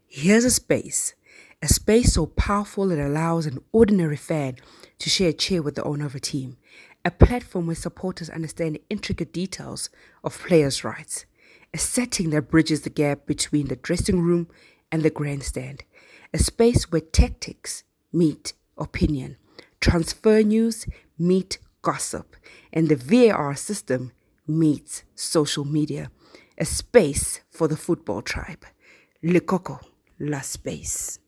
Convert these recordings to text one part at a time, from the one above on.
Here's a space so powerful it allows an ordinary fan to share a chair with the owner of a team, a platform where supporters understand the intricate details of players' rights, a setting that bridges the gap between the dressing room and the grandstand, a space where tactics meet opinion, transfer news meet gossip, and the VAR system meets social media, a space for the football tribe. Le Coco, La Space.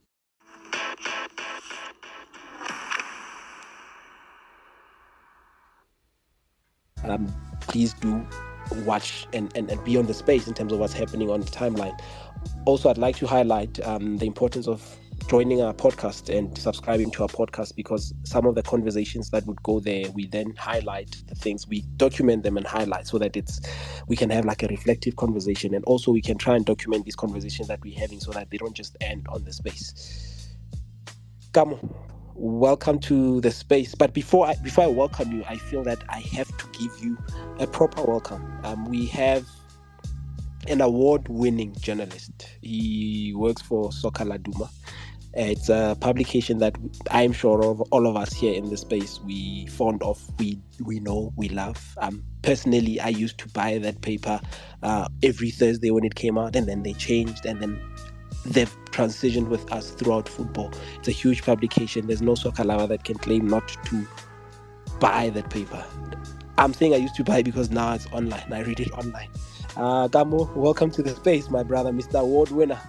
Please do watch and be on the space in terms of what's happening on the timeline. Also, I'd like to highlight the importance of joining our podcast and subscribing to our podcast, because some of the conversations that would go there, we then highlight the things, we document them and highlight, so that we can have like a reflective conversation, and also we can try and document these conversations that we're having so that they don't just end on the space. Kamo, welcome to the space. But before I welcome you, I feel that I have to give you a proper welcome. We have an award-winning journalist. He works for Soccer Laduma. It's a publication that I'm sure of all of us here in the space we fond of, we know, we love. Personally, I used to buy that paper every Thursday when it came out, and then they changed, and then they've transitioned with us throughout football. It's a huge publication. There's no soccer lover that can claim not to buy that paper. I'm saying I used to buy because now it's online. I read it online. Kamo, welcome to the space, my brother, Mr. Award winner.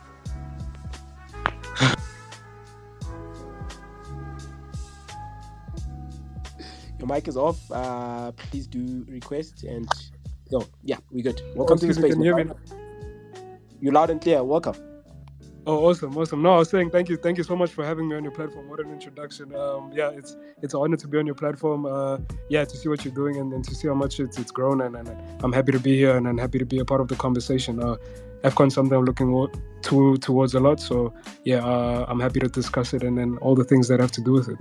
Your mic is off. Please do request and we're good. Welcome to the space. Can you hear me? You're loud and clear. Welcome. Oh, awesome. No, I was saying thank you so much for having me on your platform. What an introduction. It's an honor to be on your platform. To see what you're doing and to see how much it's grown, and I'm happy to be here and happy to be a part of the conversation. AFCON something I'm looking towards a lot. So I'm happy to discuss it and then all the things that have to do with it.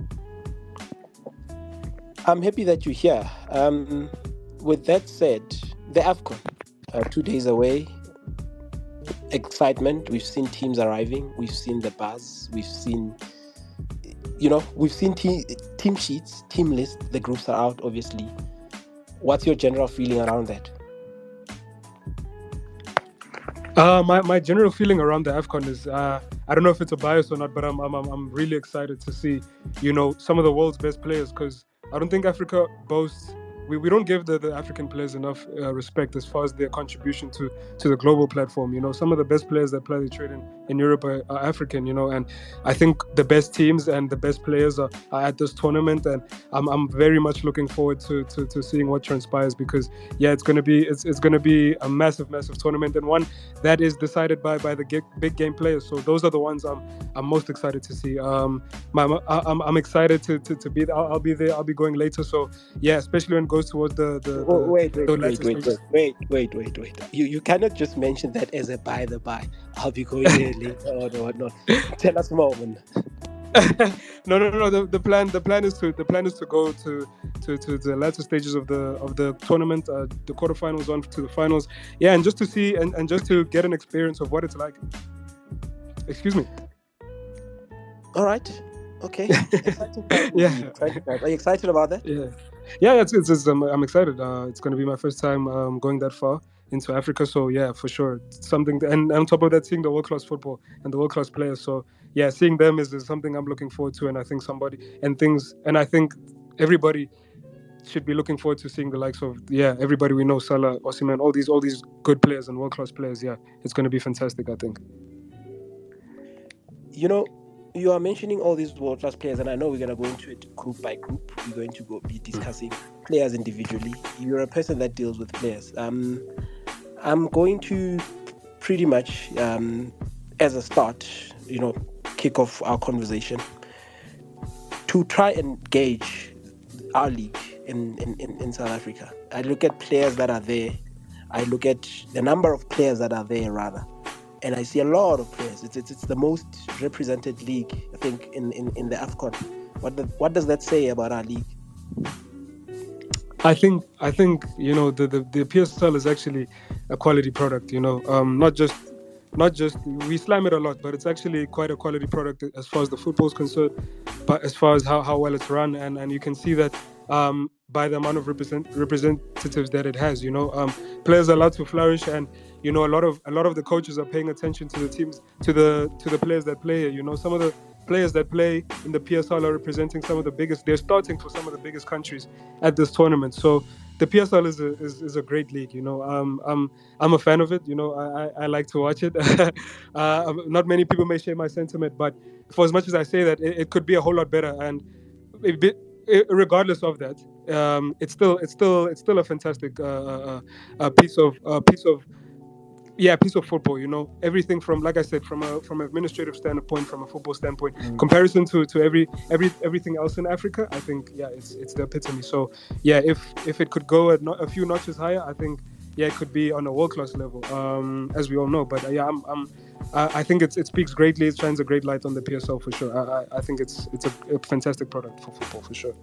I'm happy that you're here. With that said, the AFCON, 2 days away. Excitement. We've seen teams arriving. We've seen the buzz. We've seen team sheets, team lists. The groups are out, obviously. What's your general feeling around that? My general feeling around the AFCON is I don't know if it's a bias or not, but I'm really excited to see some of the world's best players, because I don't think Africa boasts. We don't give the African players enough respect as far as their contribution to the global platform. Some of the best players that play the trade in Europe are African, and I think the best teams and the best players are at this tournament, and I'm very much looking forward to seeing what transpires, because it's going to be a massive tournament, and one that is decided by the big game players. So those are the ones I'm most excited to see. I'm excited to be there. I'll be there. I'll be going later. So especially when it goes towards Wait. You cannot just mention that as a by the by. I'll be going there later or whatnot. Tell us more. No. The plan is to go to the latter stages of the tournament, the quarterfinals on to the finals. And just to see and just to get an experience of what it's like. Excuse me. All right. Okay. Are you excited about that? I'm excited. It's going to be my first time going that far into Africa. So for sure, something. And on top of that, seeing the world-class football and the world-class players. So seeing them is something I'm looking forward to. And I think I think everybody should be looking forward to seeing the likes of everybody we know, Salah, Osimhen, all these good players and world-class players. It's going to be fantastic, I think. You are mentioning all these world-class players, and I know we're going to go into it group by group. We're going to be discussing players individually. You're a person that deals with players. I'm going to pretty much, as a start, kick off our conversation to try and gauge our league in South Africa. I look at players that are there. I look at the number of players that are there, rather. And I see a lot of players. It's the most represented league, I think, in the AFCON. What does that say about our league? I think the PSL is actually a quality product. Not not just, we slam it a lot, but it's actually quite a quality product as far as the football is concerned, but as far as how well it's run, and you can see that by the amount of representatives that it has. Players are allowed to flourish, and a lot of the coaches are paying attention to the teams, to the players that play here. Some of the players that play in the PSL are representing some of the biggest. They're starting for some of the biggest countries at this tournament. So the PSL is a great league. I'm a fan of it. I like to watch it. Not many people may share my sentiment, but for as much as I say that, it could be a whole lot better. And regardless of that, it's still a fantastic piece of football. Everything from, like I said, from administrative standpoint, from a football standpoint, comparison to everything else in Africa, I think it's the epitome. So if it could go a few notches higher, I think it could be on a world-class level, as we all know. But I think it speaks greatly. It shines a great light on the PSL for sure. I think it's a fantastic product for football for sure.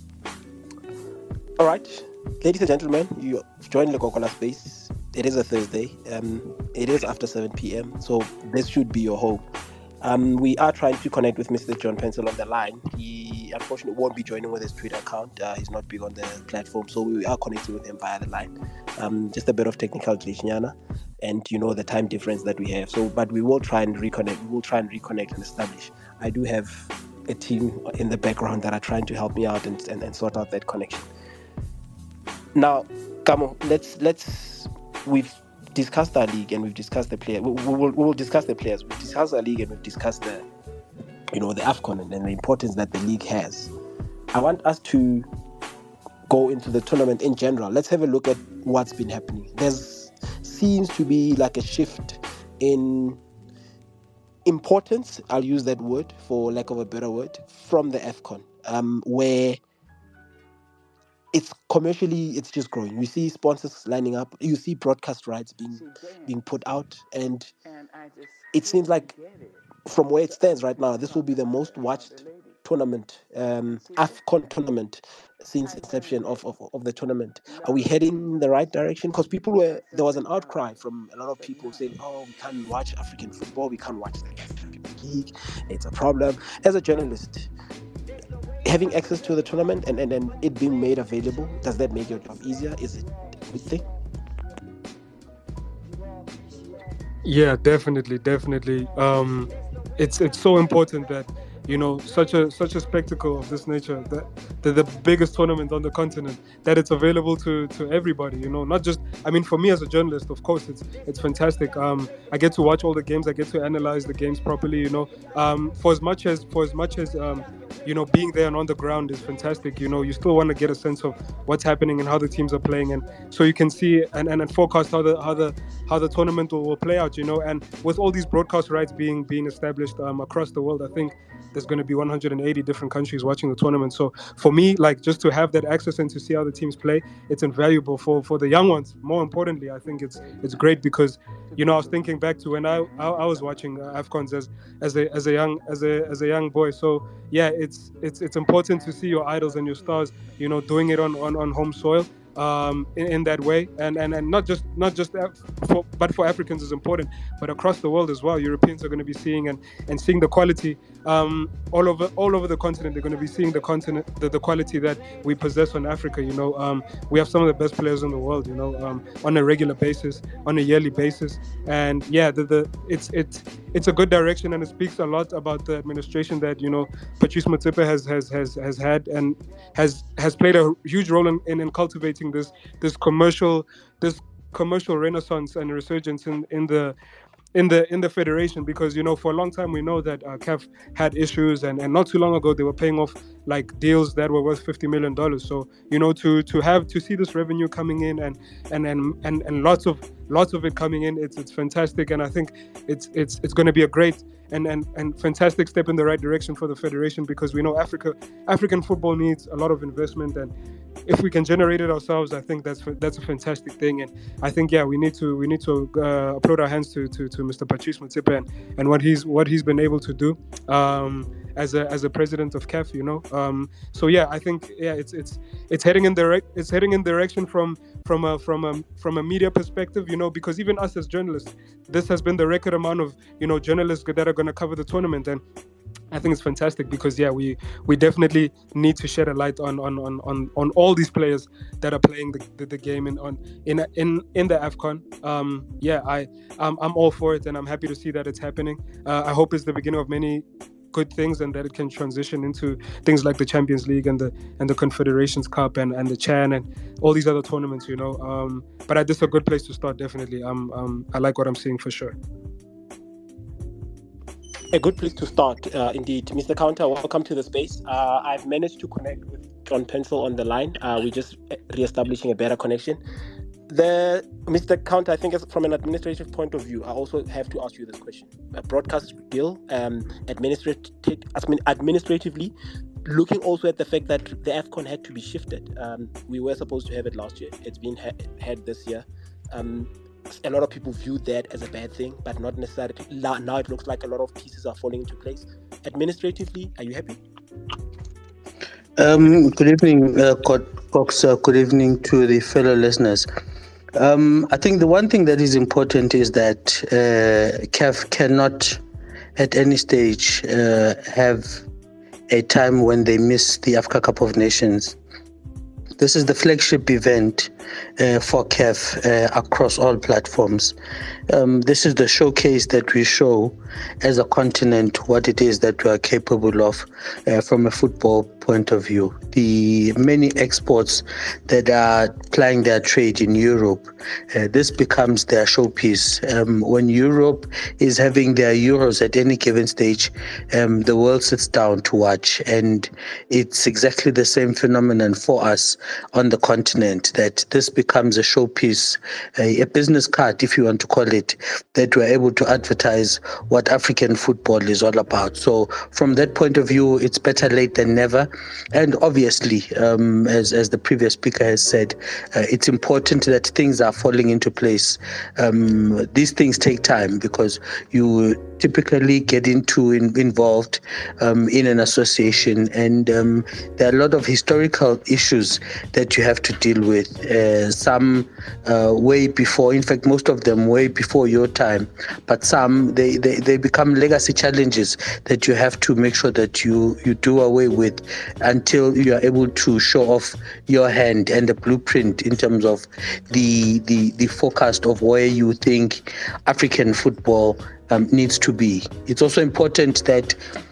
All right, ladies and gentlemen, you joined the Kokola Space. It is a Thursday. It is after 7 p.m. So this should be your home. We are trying to connect with Mr. John Pencil on the line. He unfortunately won't be joining with his Twitter account. He's not big on the platform, so we are connecting with him via the line. Just a bit of technical glitch, and the time difference that we have. So, but we will try and reconnect. We will try and reconnect and establish. I do have a team in the background that are trying to help me out and sort out that connection. Now, come on, let's. We've discussed our league and we've discussed the player. We will discuss the players. We've discussed our league and we've discussed the AFCON and the importance that the league has. I want us to go into the tournament in general. Let's have a look at what's been happening. There seems to be like a shift in importance, I'll use that word for lack of a better word, from the AFCON, where it's commercially, it's just growing. You see sponsors lining up. You see broadcast rights being put out, and it seems like from where it stands right now, this will be the most watched tournament, AFCON tournament, since inception of the tournament. Are we heading in the right direction? Because there was an outcry from a lot of people saying, "Oh, we can't watch African football. We can't watch the African League. It's a problem." As a journalist, having access to the tournament and it being made available, does that make your job easier? Is it a good thing? Yeah, definitely. It's so important that such a spectacle of this nature, that the biggest tournament on the continent, that it's available to everybody. Not just, for me as a journalist, of course it's fantastic. I get to watch all the games. I get to analyze the games properly. For as much as being there and on the ground is fantastic. You still want to get a sense of what's happening and how the teams are playing, and so you can see and forecast how the tournament will play out. And with all these broadcast rights being established across the world, I think there's going to be 180 different countries watching the tournament. So for me, just to have that access and to see how the teams play, it's invaluable for the young ones. More importantly, I think it's great because I was thinking back to when I was watching AFCONs as a young boy. So yeah, it's important to see your idols and your stars, doing it on home soil. In that way, and not just but for Africans is important, but across the world as well. Europeans are going to be seeing and seeing the quality all over the continent. They're going to be seeing the quality that we possess on Africa. We have some of the best players in the world. On a regular basis, on a yearly basis, and yeah, it's a good direction, and it speaks a lot about the administration that Patrice Motsepe has had and has played a huge role in cultivating this commercial renaissance and resurgence in the federation, because for a long time we know that CAF had issues, and not too long ago they were paying off deals that were worth $50 million. So to see this revenue coming in and lots of it coming in, it's fantastic, and I think it's going to be a great and fantastic step in the right direction for the federation, because we know African football needs a lot of investment, and if we can generate it ourselves, I think that's a fantastic thing. And I think we need to applaud our hands to Mr. Patrice Motsepe and what he's been able to do as a president of CAF, so I think it's heading in direction from a media perspective, because even us as journalists, this has been the record amount of journalists that are going to cover the tournament. And I think it's fantastic because we definitely need to shed a light on all these players that are playing the game in the AFCON. I'm all for it, and I'm happy to see that it's happening. I hope it's the beginning of many good things, and that it can transition into things like the Champions League and the Confederations Cup and the CHAN and all these other tournaments. But this is a good place to start. Definitely, I like what I'm seeing for sure. A good place to start, indeed. Mr. Counter, welcome to the space. I've managed to connect with John Pencil on the line. We're just re-establishing a better connection. Mr. Counter, I think from an administrative point of view, I also have to ask you this question. Broadcast deal, administratively, looking also at the fact that the AFCON had to be shifted. We were supposed to have it last year. It's been had this year. A lot of people view that as a bad thing, but not necessarily. Now it looks like a lot of pieces are falling into place. Administratively, are you happy? Good evening, Cox. Good evening to the fellow listeners. I think the one thing that is important is that CAF cannot at any stage have a time when they miss the Africa Cup of Nations. This is the flagship event for CAF across all platforms. This is the showcase that we show as a continent what it is that we are capable of from a football point of view. The many exports that are plying their trade in Europe, this becomes their showpiece. When Europe is having their Euros at any given stage, the world sits down to watch, and it's exactly the same phenomenon for us on the continent, that this becomes a showpiece, a business card, if you want to call it, that we're able to advertise what African football is all about. So from that point of view, it's better late than never. And obviously, as the previous speaker has said, it's important that things are falling into place. These things take time because you typically get involved in an association, and there are a lot of historical issues that you have to deal with. Some way before, in fact, most of them way before your time, but some they become legacy challenges that you have to make sure that you do away with until you are able to show off your hand and the blueprint in terms of the forecast of where you think African football needs to be. It's also important that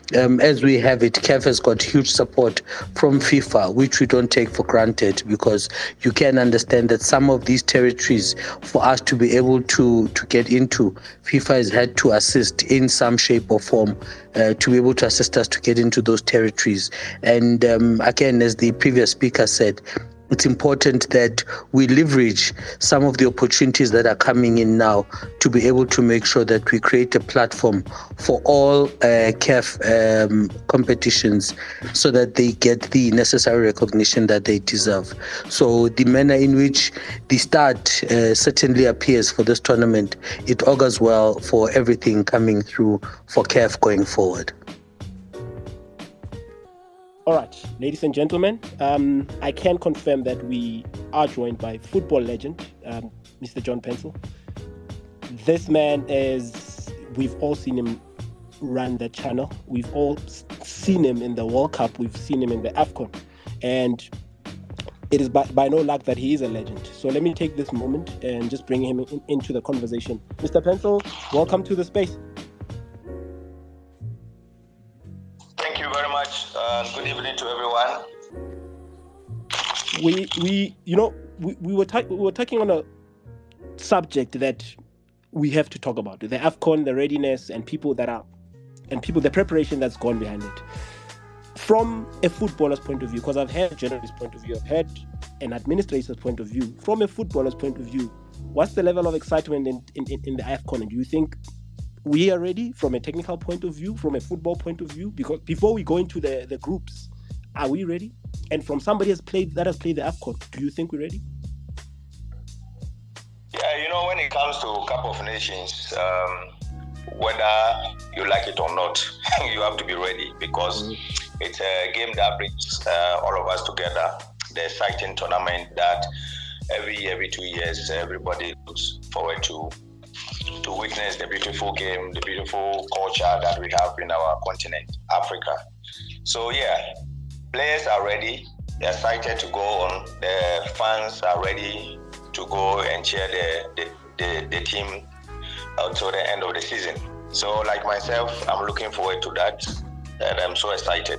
as we have it, CAF has got huge support from FIFA, which we don't take for granted, because you can understand that some of these territories, for us to be able to get into, FIFA has had to assist in some shape or form to be able to assist us to get into those territories. And again, as the previous speaker said, it's important that we leverage some of the opportunities that are coming in now to be able to make sure that we create a platform for all CAF competitions so that they get the necessary recognition that they deserve. So the manner in which the start certainly appears for this tournament, it augurs well for everything coming through for CAF going forward. All right, ladies and gentlemen, I can confirm that we are joined by football legend, Mr. John Pencil. This man we've all seen him run the channel. We've all seen him in the World Cup. We've seen him in the AFCON. And it is by no luck that he is a legend. So let me take this moment and just bring him into the conversation. Mr. Pencil, welcome to the space. Good evening to everyone. We were talking on a subject that we have to talk about: the AFCON, the readiness, and the preparation that's gone behind it. From a footballer's point of view, because I've had a journalist's point of view, I've had an administrator's point of view. From a footballer's point of view, what's the level of excitement in the AFCON? And do you think we are ready from a technical point of view, from a football point of view? Because before we go into the groups, are we ready? And from somebody that has played the AFCON, do you think we're ready? Yeah, when it comes to Cup of Nations, whether you like it or not, you have to be ready, because it's a game that brings all of us together. The exciting tournament that every 2 years everybody looks forward to witness the beautiful game, the beautiful culture that we have in our continent, Africa. So yeah, players are ready. They're excited to go on. The fans are ready to go and cheer the team until the end of the season. So like myself, I'm looking forward to that, and I'm so excited.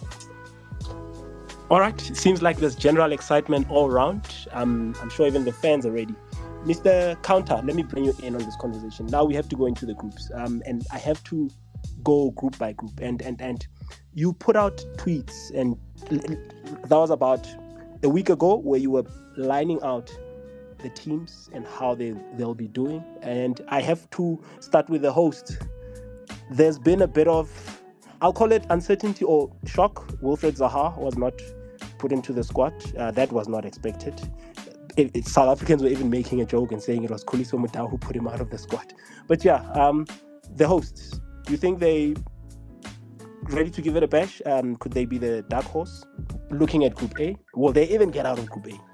All right, it seems like there's general excitement all around. I'm sure even the fans are ready. Mr. Counter, let me bring you in on this conversation. Now we have to go into the groups, and I have to go group by group. And you put out tweets, and that was about a week ago, where you were lining out the teams and how they'll be doing. And I have to start with the host. There's been a bit of, I'll call it uncertainty or shock. Wilfred Zaha was not put into the squad. That was not expected. South Africans were even making a joke and saying it was Khuliso Mudau who put him out of the squad. But yeah, the hosts, do you think they ready to give it a bash? Could they be the dark horse? Looking at Group A, will they even get out of Group A?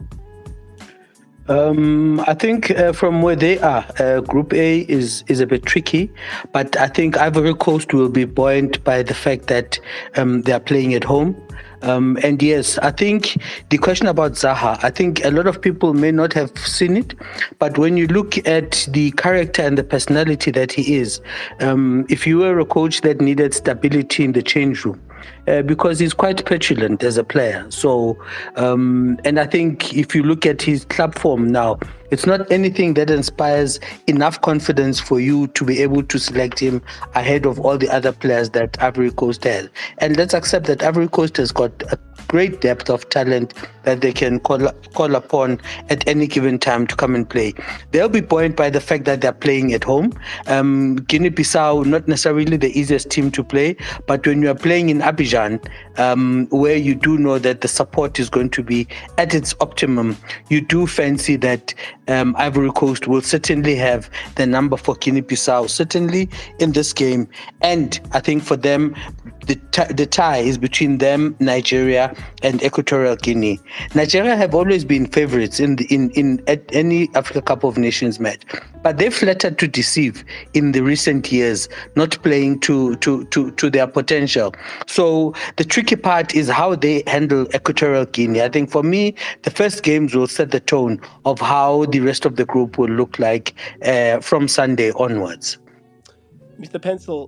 I think from where they are, Group A is a bit tricky, but I think Ivory Coast will be buoyant by the fact that they are playing at home. And yes, I think the question about Zaha, I think a lot of people may not have seen it, but when you look at the character and the personality that he is, if you were a coach that needed stability in the change room, because he's quite petulant as a player. So, and I think if you look at his club form now, it's not anything that inspires enough confidence for you to be able to select him ahead of all the other players that Ivory Coast has. And let's accept that Ivory Coast has got a great depth of talent that they can call upon at any given time to come and play. They'll be buoyed by the fact that they're playing at home. Guinea-Bissau, not necessarily the easiest team to play, but when you are playing in Abidjan, where you do know that the support is going to be at its optimum, you do fancy that Ivory Coast will certainly have the number for Guinea-Bissau, certainly in this game. And I think for them, the tie is between them, Nigeria, and Equatorial Guinea. Nigeria have always been favorites at any Africa Cup of Nations match, but they've flattered to deceive in the recent years, not playing to their potential. So the tricky part is how they handle Equatorial Guinea. I think for me, the first games will set the tone of how the rest of the group will look like from Sunday onwards. Mr. Pencil,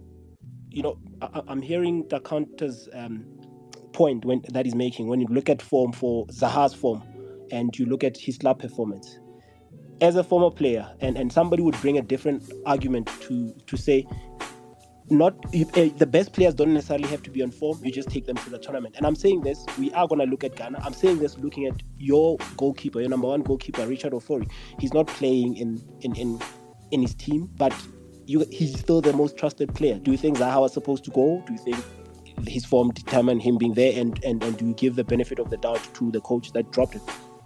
I'm hearing the counter's point that he's making when you look at form for Zaha's form and you look at his club performance. As a former player, and somebody would bring a different argument to say, the best players don't necessarily have to be on form, you just take them to the tournament. And I'm saying this, we are going to look at Ghana. I'm saying this looking at your goalkeeper, your number one goalkeeper, Richard Ofori. He's not playing in his team, but he's still the most trusted player. Do you think Zaha was supposed to go? Do you think his form determined him being there? And do you give the benefit of the doubt to the coach that dropped it?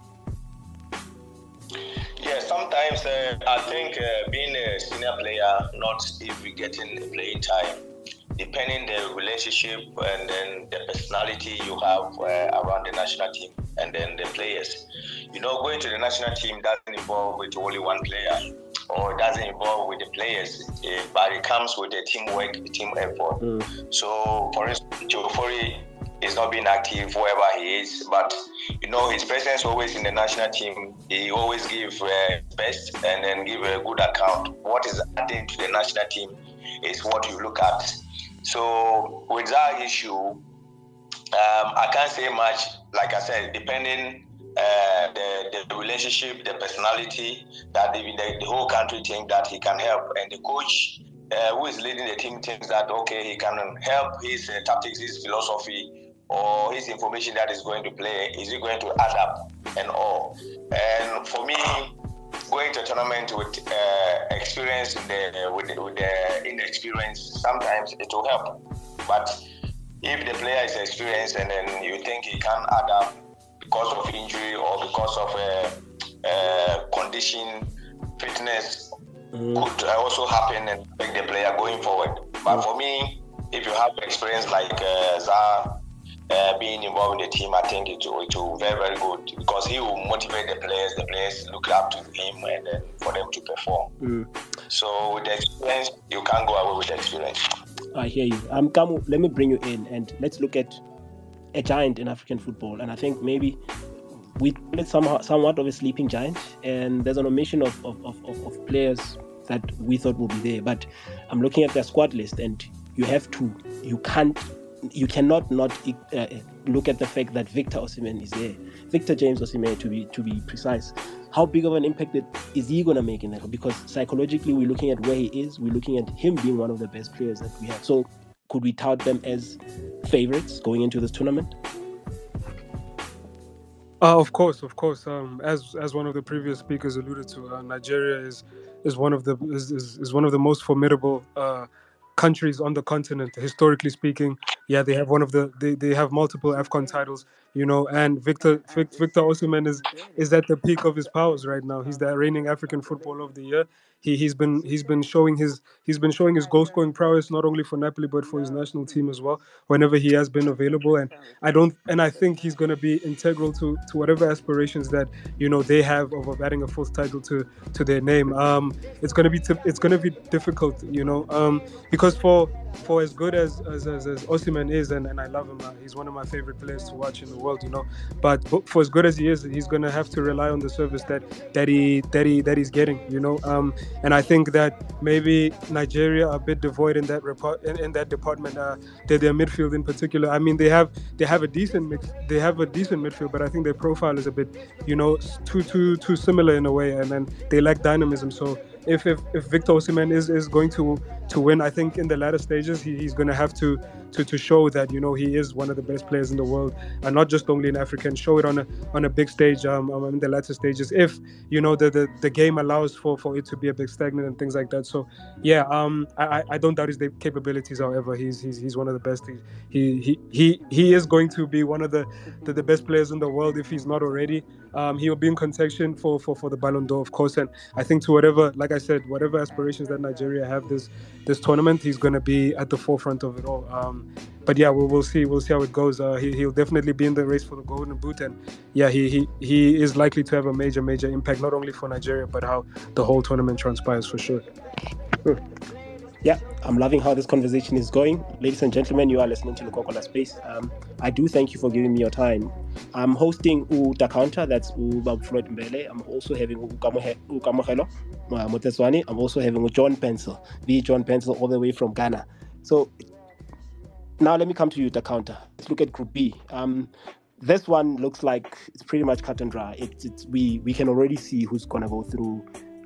Yeah, sometimes I think being a senior player, not even getting playing time, depending the relationship and then the personality you have around the national team and then the players. Going to the national team doesn't involve with only one player, or doesn't involve with the players, but it comes with the teamwork, the team effort. So, for instance, Ofori is not being active wherever he is, but his presence always in the national team. He always give best and then give a good account. What is adding to the national team is what you look at. So with that issue, I can't say much. Like I said, depending the relationship, the personality, that the whole country think that he can help, and the coach who is leading the team thinks that he can help his tactics, his philosophy, or his information that is going to play. Is he going to add up and all? And for me, going to a tournament with experience with the inexperience, sometimes it will help. But if the player is experienced and then you think he can't adapt because of injury or because of condition, fitness could also happen and affect the player going forward. But for me, if you have experience like Zah being involved in the team, I think it will be very, very good because he will motivate the players look up to him and then for them to perform. So with the experience, you can't go away with the experience. I hear you. Kamu, let me bring you in and let's look at a giant in African football. And I think maybe we call it somewhat of a sleeping giant, and there's an omission of players that we thought would be there. But I'm looking at their squad list, and you cannot not look at the fact that Victor Osimhen is there. Victor James Osimhen, to be precise. How big of an impact is he going to make in that? Because psychologically, we're looking at where he is. We're looking at him being one of the best players that we have. So could we tout them as favorites going into this tournament? Of course. As one of the previous speakers alluded to, Nigeria is one of the most formidable countries on the continent, historically speaking. Yeah, they have they have multiple AFCON titles, and Victor Osimhen is at the peak of his powers right now. He's the reigning African Footballer of the Year. He's been showing his goal scoring prowess not only for Napoli but for his national team as well whenever he has been available, and I think he's going to be integral to whatever aspirations that they have of adding a fourth title to their name. It's going to be difficult, because for as good as Osimhen is, and I love him, he's one of my favorite players to watch in the world, but for as good as he is, he's going to have to rely on the service that he's getting, and I think that maybe Nigeria are a bit devoid in that department. Their midfield in particular. I mean, they have a decent midfield, but I think their profile is a bit, too similar in a way, and then they lack dynamism. So if Victor Osimhen is going to win, I think in the latter stages he's going to have to show that he is one of the best players in the world, and not just only in Africa, and show it on a big stage in the latter stages if the game allows for it to be a bit stagnant and things like that. So yeah, I don't doubt his capabilities. However, he's one of the best. He is going to be one of the best players in the world if he's not already. He will be in contention for the Ballon d'Or, of course, and I think to whatever aspirations that Nigeria have this tournament, he's going to be at the forefront of it all. But yeah, we'll see how it goes. He'll definitely be in the race for the Golden Boot, and yeah, he is likely to have a major impact not only for Nigeria but how the whole tournament transpires for sure. Yeah, I'm loving how this conversation is going. Ladies and gentlemen, you are listening to Lukokola Space. I do thank you for giving me your time. I'm hosting Dacounter, that's Bob Floyd Mbele. I'm also having Kamohelo Moteswani. I'm also having John Pencil, the John Pencil, all the way from Ghana. So now let me come to you, Dacounter. Let's look at Group B. This one looks like it's pretty much cut and dry. We can already see who's gonna go through.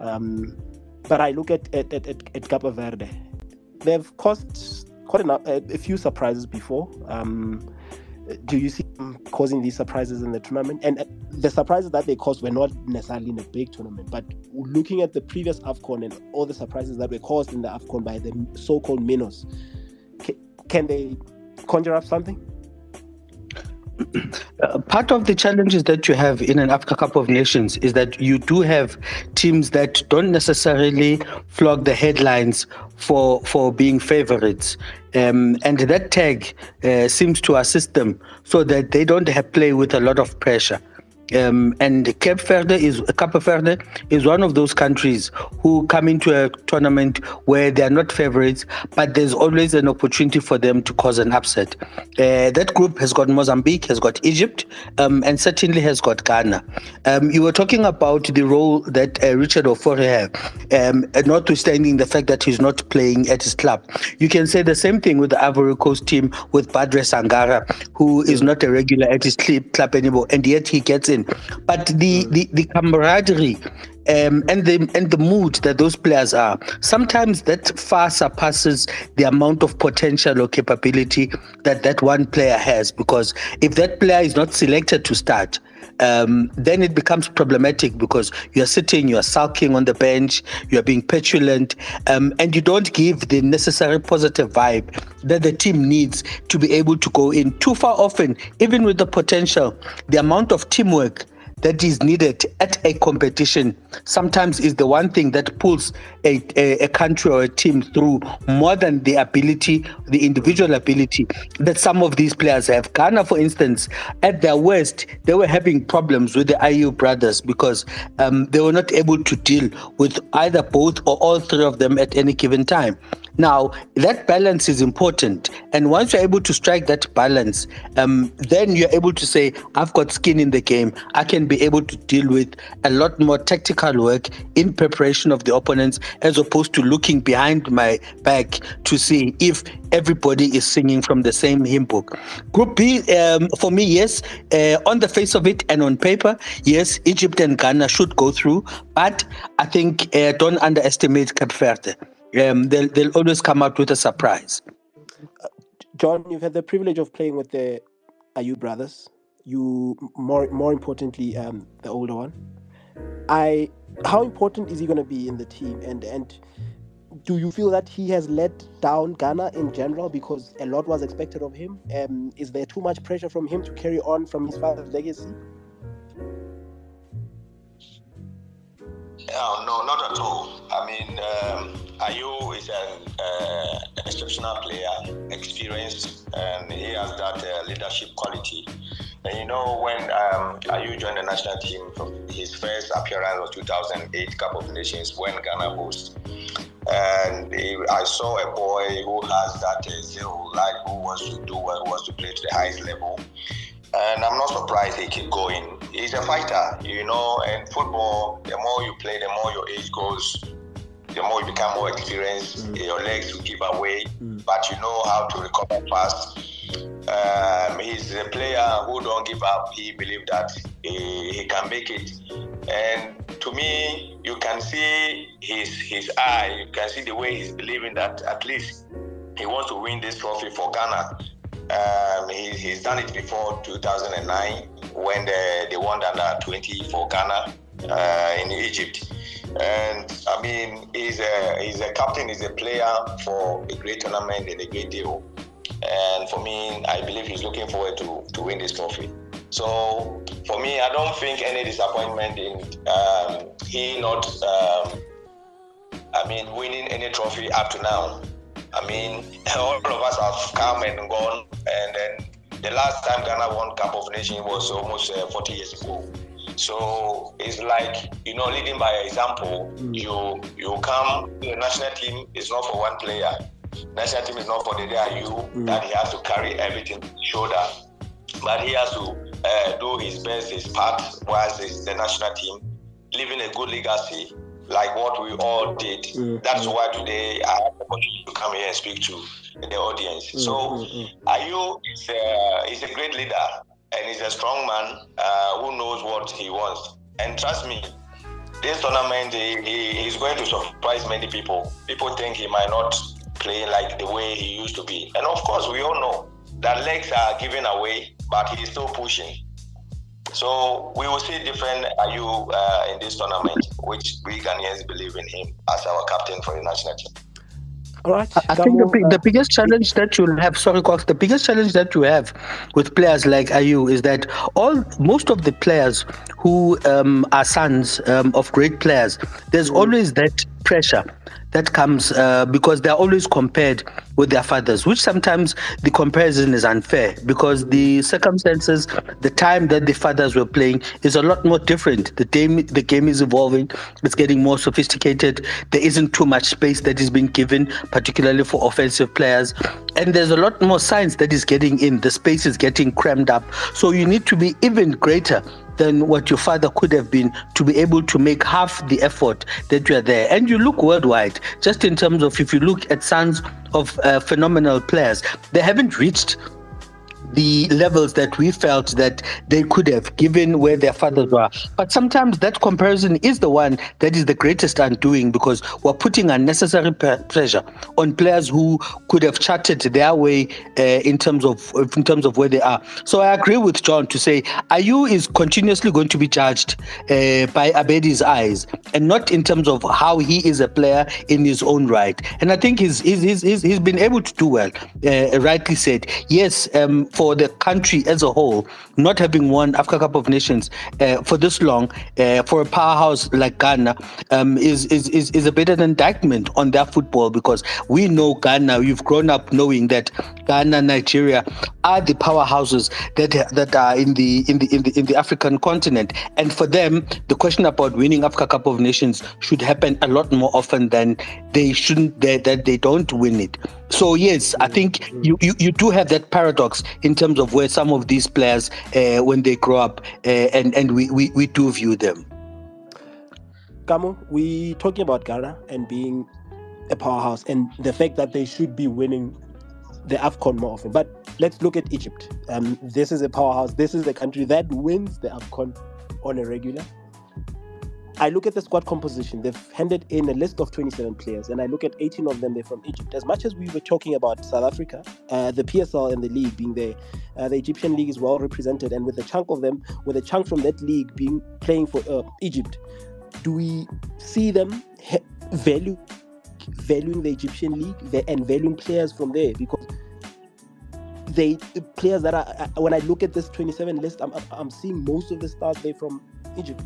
But I look at Cape Verde. They've caused quite a few surprises before. Do you see them causing these surprises in the tournament? And the surprises that they caused were not necessarily in a big tournament, but looking at the previous AFCON and all the surprises that were caused in the AFCON by the so-called minnows, can they conjure up something? Part of the challenges that you have in an Africa Cup of Nations is that you do have teams that don't necessarily flog the headlines for being favorites. And that tag seems to assist them so that they don't have play with a lot of pressure. And Cape Verde is one of those countries who come into a tournament where they are not favorites, but there's always an opportunity for them to cause an upset. That group has got Mozambique, has got Egypt, and certainly has got Ghana. You were talking about the role that Richard Ofori have, notwithstanding the fact that he's not playing at his club. You can say the same thing with the Ivory Coast team with Badre Sangara, who is not a regular at his club anymore, and yet he gets in. But the camaraderie and the mood that those players are, sometimes that far surpasses the amount of potential or capability that one player has. Because if that player is not selected to start, then it becomes problematic because you're sitting, you're sulking on the bench, you're being petulant, and you don't give the necessary positive vibe that the team needs to be able to go in. Too far often, even with the potential, the amount of teamwork that is needed at a competition sometimes is the one thing that pulls a country or a team through more than the ability, the individual ability that some of these players have. Ghana, for instance, at their worst, they were having problems with the Ayew brothers because they were not able to deal with either both or all three of them at any given time. Now, that balance is important. And once you're able to strike that balance, then you're able to say, I've got skin in the game. I can be able to deal with a lot more tactical work in preparation of the opponents, as opposed to looking behind my back to see if everybody is singing from the same hymn book. Group B, for me, yes, on the face of it and on paper, yes, Egypt and Ghana should go through. But I think don't underestimate Cape Verde. They'll always come out with a surprise. John, you've had the privilege of playing with the Ayew brothers. You, more importantly, the older one. How important is he going to be in the team? And do you feel that he has let down Ghana in general because a lot was expected of him? Is there too much pressure from him to carry on from his father's legacy? No, not at all. I mean, Ayew is an exceptional player, experienced, and he has that leadership quality. And you know, when Ayew joined the national team, his first appearance was 2008 Cup of Nations when Ghana host. And I saw a boy who has that zeal, like who wants to do well, who wants to play to the highest level. And I'm not surprised he keep going. He's a fighter, you know, and football, the more you play, the more your age goes, the more you become more experienced, your legs will give away, but you know how to recover fast. He's a player who don't give up. He believes that he can make it. And to me, you can see his eye, you can see the way he's believing that at least he wants to win this trophy for Ghana. He's done it before 2009 when they won under 20 for Ghana in Egypt. And I mean, he's a captain, he's a player for a great tournament and a great deal. And for me, I believe he's looking forward to win this trophy. So for me, I don't think any disappointment in he not winning any trophy up to now. I mean, all of us have come and gone, and then the last time Ghana won Cup of Nations was almost 40 years ago. So it's like, you know, leading by example. You come to the national team, it's not for one player. National team is not for the Ayew that he has to carry everything on his shoulder, but he has to do his best, his part, whilst it's the national team, leaving a good legacy, like what we all did. That's why today I have the opportunity to come here and speak to the audience. So Ayew is a great leader, and he's a strong man who knows what he wants. And trust me, this tournament, he's going to surprise many people. People think he might not play like the way he used to be. And of course, we all know that legs are giving away, but he's still pushing. So we will see different Ayew in this tournament, which we Ghanaians believe in him as our captain for the national team. All right. I think the biggest challenge that you'll have, Cox, the biggest challenge that you have with players like Ayew is that most of the players who are sons of great players, there's always that pressure that comes because they're always compared with their fathers, which sometimes the comparison is unfair because the circumstances, the time that the fathers were playing is a lot more different. The game is evolving, it's getting more sophisticated. There isn't too much space that is being given, particularly for offensive players. And there's a lot more science that is getting in. The space is getting crammed up. So you need to be even greater than what your father could have been to be able to make half the effort that you are there. And you look worldwide, just in terms of if you look at sons of phenomenal players, they haven't reached the levels that we felt that they could have, given where their fathers were. But sometimes that comparison is the one that is the greatest undoing, because we're putting unnecessary pressure on players who could have charted their way in terms of where they are. So I agree with John to say Ayew is continuously going to be judged by Abedi's eyes, and not in terms of how he is a player in his own right. And I think he's been able to do well. Rightly said, yes, for the country as a whole, not having won Africa Cup of Nations for this long, for a powerhouse like Ghana, is a bit of an indictment on their football, because we know Ghana. We've grown up knowing that Ghana, Nigeria are the powerhouses that are in the African continent. And for them, the question about winning Africa Cup of Nations should happen a lot more often than that they don't win it. So yes, I think you do have that paradox in terms of where some of these players, when they grow up, and we do view them. Kamo, we talking about Ghana and being a powerhouse and the fact that they should be winning the AFCON more often. But let's look at Egypt. This is a powerhouse. This is the country that wins the AFCON on a regular. I look at the squad composition. They've handed in a list of 27 players, and I look at 18 of them, they're from Egypt. As much as we were talking about South Africa, the PSL and the league being there, the Egyptian league is well represented, and with a chunk from that league playing for Egypt, do we see them valuing the Egyptian league and valuing players from there? Because players that are, when I look at this 27 list, I'm seeing most of the stars there from Egypt.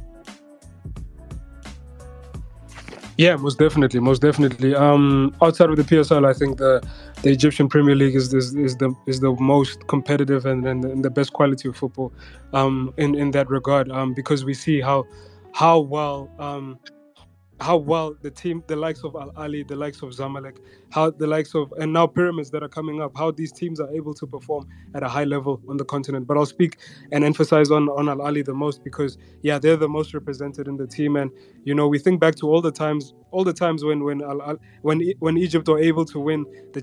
Yeah, most definitely. Outside of the PSL, I think the Egyptian Premier League is the most competitive and the best quality of football in that regard, because we see how well the team, the likes of Al Ahly, the likes of Zamalek, and now Pyramids that are coming up, how these teams are able to perform at a high level on the continent. But I'll speak and emphasize on Al Ahly the most, because they're the most represented in the team. And we think back to all the times when Egypt were able to win the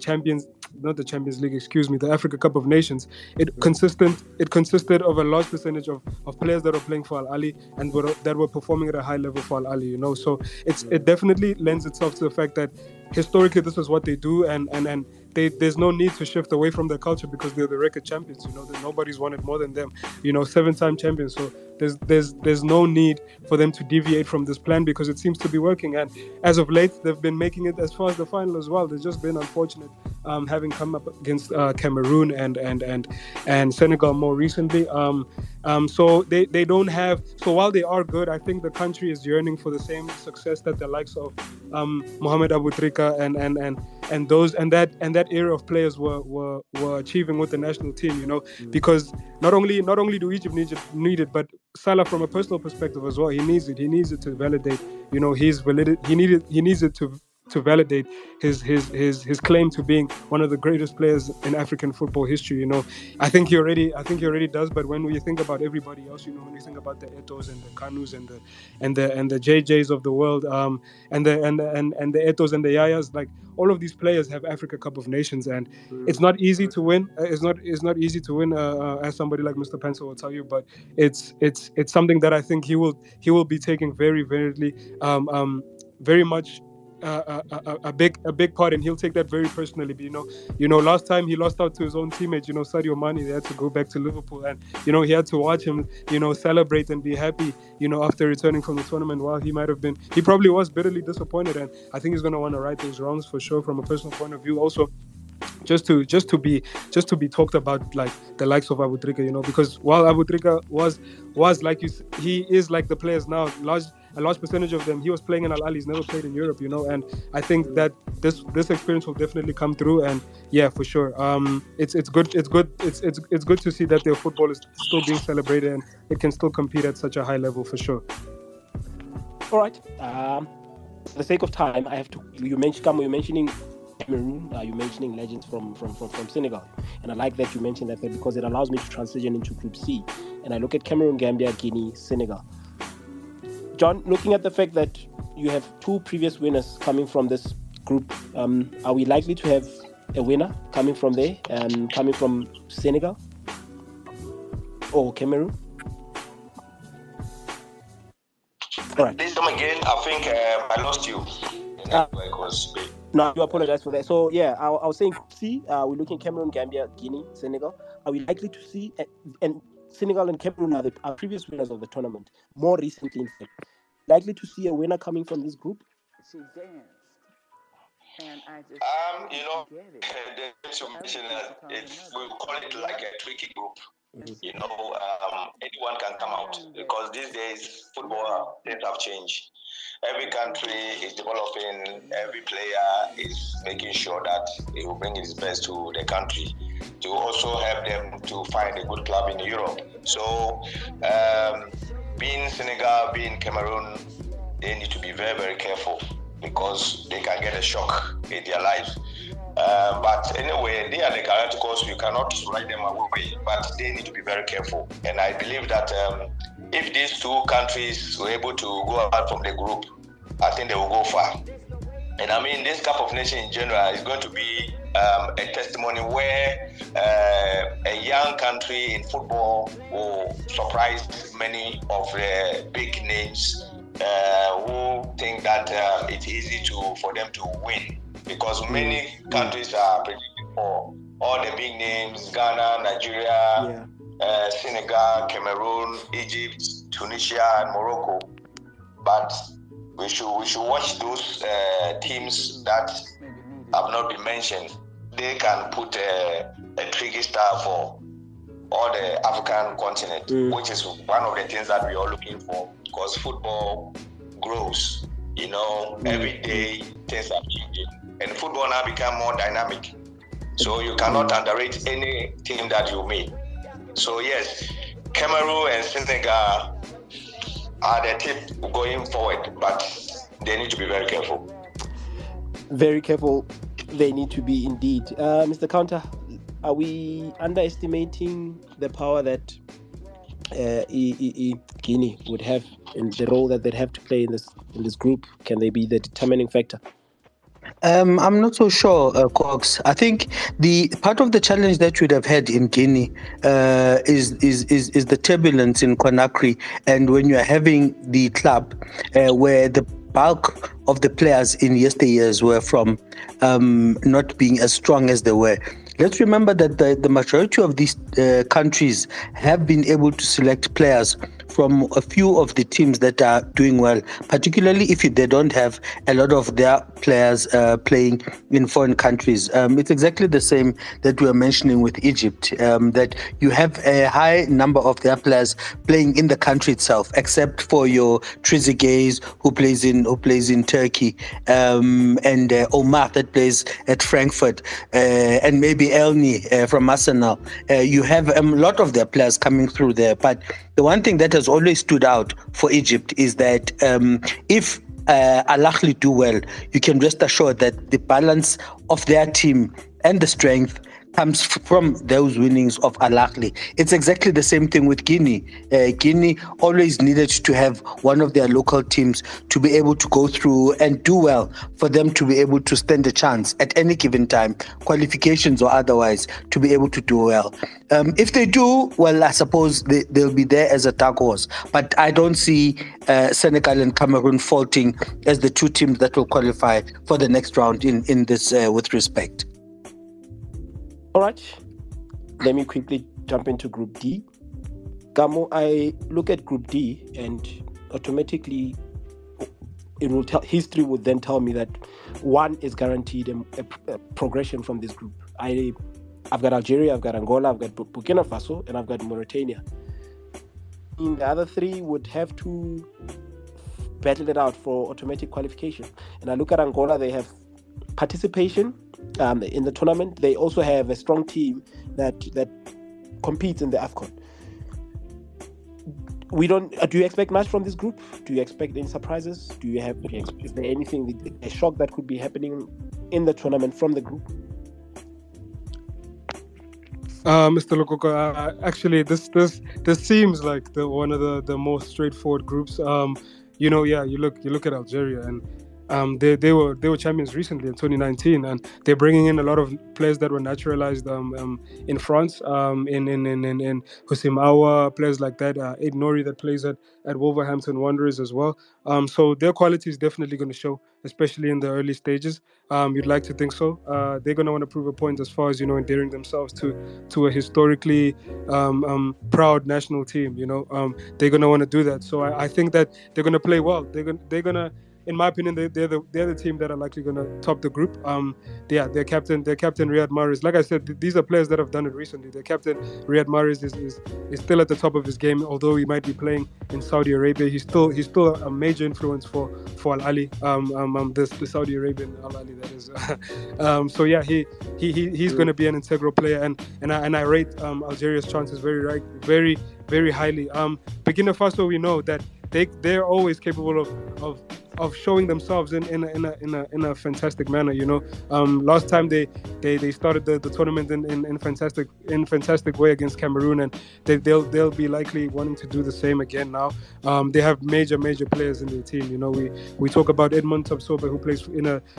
Africa Cup of Nations. It consisted of a large percentage of players that were playing for Al Ahly and that were performing at a high level for Al Ahly. So it definitely lends itself to the fact that historically this is what they do, and there's no need to shift away from their culture, because they're the record champions. That nobody's won it more than them. 7-time champions. So there's no need for them to deviate from this plan, because it seems to be working. And as of late, they've been making it as far as the final as well. They've just been unfortunate, having come up against Cameroon and Senegal more recently. So they don't have. So while they are good, I think the country is yearning for the same success that the likes of Mohamed Aboutrika and that era of players were achieving with the national team. Because not only do Egypt need it, but Salah, from a personal perspective as well, he needs it. He needs it to validate, his validity. He needs it to validate his claim to being one of the greatest players in African football history. I think he already does. But when we think about everybody else, when we think about the Eto'os and the Kanus and the JJs of the world, and the Eto'os and the Yayas, like all of these players have Africa Cup of Nations, and it's not easy to win. It's not easy to win, as somebody like Mr. Pencil will tell you. But it's something that I think he will be taking very, very, very much. A big part, and he'll take that very personally. Last time he lost out to his own teammate, Sadio Mane. They had to go back to Liverpool, and he had to watch him, celebrate and be happy, after returning from the tournament. While he probably was bitterly disappointed, and I think he's going to want to right those wrongs for sure from a personal point of view. Also, just to be talked about, like the likes of Aboutrika, because while Aboutrika was like he is like the players now, a large percentage of them, he was playing in Al Ahly. He's never played in Europe, and I think that this experience will definitely come through. And yeah, for sure, it's good to see that their football is still being celebrated and it can still compete at such a high level, for sure. All right. For the sake of time, I have to. You're mentioning Cameroon. You're mentioning legends from Senegal, and I like that you mentioned that because it allows me to transition into Group C, and I look at Cameroon, Gambia, Guinea, Senegal. John, looking at the fact that you have two previous winners coming from this group, are we likely to have a winner coming from there, coming from Senegal? or Cameroon? All right. Please come again. I think I lost you. No, I do apologize for that. So yeah, I was saying C. We're looking Cameroon, Gambia, Guinea, Senegal. Are we likely to see and Senegal and Cameroon are previous winners of the tournament? More recently, in fact, likely to see a winner coming from this group. She danced, and I just you know, the mention we call it like a tricky group. You know, anyone can come out because these days football things have changed. Every country is developing. Every player is making sure that he will bring his best to the country to also help them to find a good club in Europe. So, being Senegal, being Cameroon, they need to be very, very careful because they can get a shock in their lives. But anyway, they are the Galacticos. You cannot write them away, but they need to be very careful. And I believe that if these two countries were able to go out from the group, I think they will go far. And I mean, this Cup of Nations in general is going to be a testimony where a young country in football will surprise many of the big names who think that it's easy for them to win. Because many countries are predicting for all the big names: Ghana, Nigeria, Senegal, Cameroon, Egypt, Tunisia, and Morocco. But we should watch those teams that have not been mentioned. They can put a tricky star for all the African continent, which is one of the things that we are looking for. Because football grows, you know, every day things are changing. And football now become more dynamic. So you cannot underrate any team that you meet. So yes, Cameroon and Senegal are the tip going forward, but they need to be very careful. Very careful. They need to be indeed. Mr. Counter, are we underestimating the power that Guinea would have in the role that they'd have to play in this group? Can they be the determining factor? I'm not so sure, Cox. I think the part of the challenge that you'd have had in Guinea is the turbulence in Conakry, and when you are having the club where the bulk of the players in yesteryears were from not being as strong as they were. Let's remember that the majority of these countries have been able to select players from a few of the teams that are doing well, particularly if they don't have a lot of their players playing in foreign countries. It's exactly the same that we are mentioning with Egypt, that you have a high number of their players playing in the country itself, except for your Trezeguet who plays in Turkey, and Omar that plays at Frankfurt, and maybe Elneny from Arsenal. You have a lot of their players coming through there, but the one thing that has always stood out for Egypt is that if Al Ahly do well, you can rest assured that the balance of their team and the strength comes from those winnings of Al Ahly. It's exactly the same thing with Guinea. Guinea always needed to have one of their local teams to be able to go through and do well for them to be able to stand a chance at any given time, qualifications or otherwise, to be able to do well. If they do, well, I suppose they'll be there as a dark horse. But I don't see Senegal and Cameroon faulting as the two teams that will qualify for the next round in this with respect. All right, let me quickly jump into Group D. Gamo, I look at Group D and automatically history would then tell me that one is guaranteed a progression from this group. I've got Algeria, I've got Angola, I've got Burkina Faso, and I've got Mauritania. In the other three would have to battle it out for automatic qualification. And I look at Angola, they have participation in the tournament. They also have a strong team that competes in the AFCON. Do you expect much from this group? Do you expect any surprises? Is there anything, a shock that could be happening in the tournament from the group? Mr. Lokoko, actually, this seems like one of the most straightforward groups. You look at Algeria, and they were champions recently in 2019, and they're bringing in a lot of players that were naturalized in France, in Houssem Aouar, players like that, Aid Nouri that plays at Wolverhampton Wanderers as well. So their quality is definitely going to show, especially in the early stages. You'd like to think so. They're going to want to prove a point as far as, endearing themselves to a historically proud national team. They're going to want to do that. So I think that they're going to play well. They're gonna, in my opinion, they're the team that are likely going to top the group. Their captain Riyad Mahrez. Like I said, these are players that have done it recently. Their captain Riyad Mahrez is still at the top of his game, although he might be playing in Saudi Arabia. He's still a major influence for Al Ahly, the Saudi Arabian Al Ahly, that is. So yeah, he's going to be an integral player, and I rate Algeria's chances very very highly. Burkina Faso, we know that they're always capable of showing themselves in a fantastic manner. Last time they started the tournament in fantastic way against Cameroon, and they'll be likely wanting to do the same again now. They have major players in their team. We talk about Edmond Tapsoba, who plays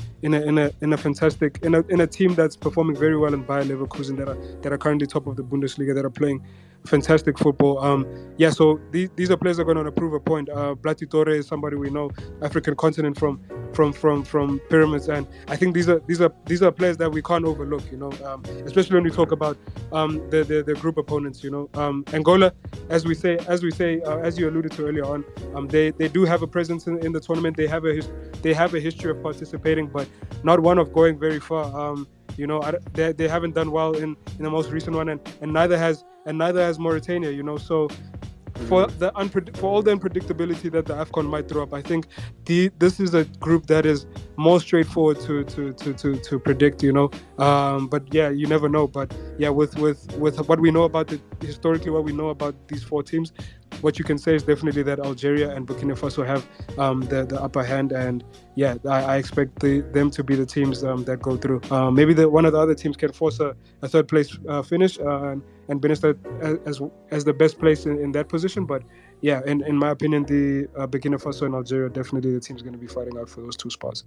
in a fantastic in a team that's performing very well in Bayer Leverkusen, that are currently top of the Bundesliga, that are playing fantastic football. So these are players that are going to prove a point. Blati Torre is somebody we know, African continent from Pyramids, and I think these are players that we can't overlook. Especially when we talk about the group opponents. Angola, as you alluded to earlier on, they do have a presence in the tournament. They have a history of participating, but not one of going very far. They haven't done well in the most recent one, and neither has Mauritania. So for all the unpredictability that the AFCON might throw up, I think this is a group that is more straightforward to predict. But yeah, you never know. But yeah, with what we know about historically, what we know about these four teams, what you can say is definitely that Algeria and Burkina Faso have the upper hand, and yeah, I expect them to be the teams that go through. Maybe one of the other teams can force a third place finish and Benin as the best place in that position. But yeah, in my opinion, the Burkina Faso and Algeria, definitely the team's going to be fighting out for those two spots.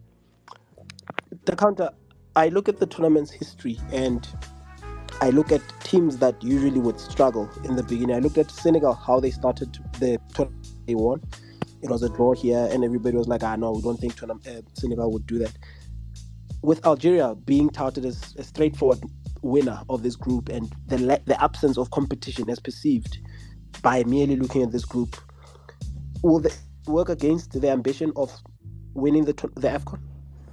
The counter, I look at the tournament's history, and I look at teams that usually would struggle in the beginning. I looked at Senegal, how they started the tournament. They won. It was a draw here, and everybody was like, no, we don't think Senegal would do that. With Algeria being touted as a straightforward winner of this group, and the absence of competition as perceived by merely looking at this group, will they work against the ambition of winning the AFCON?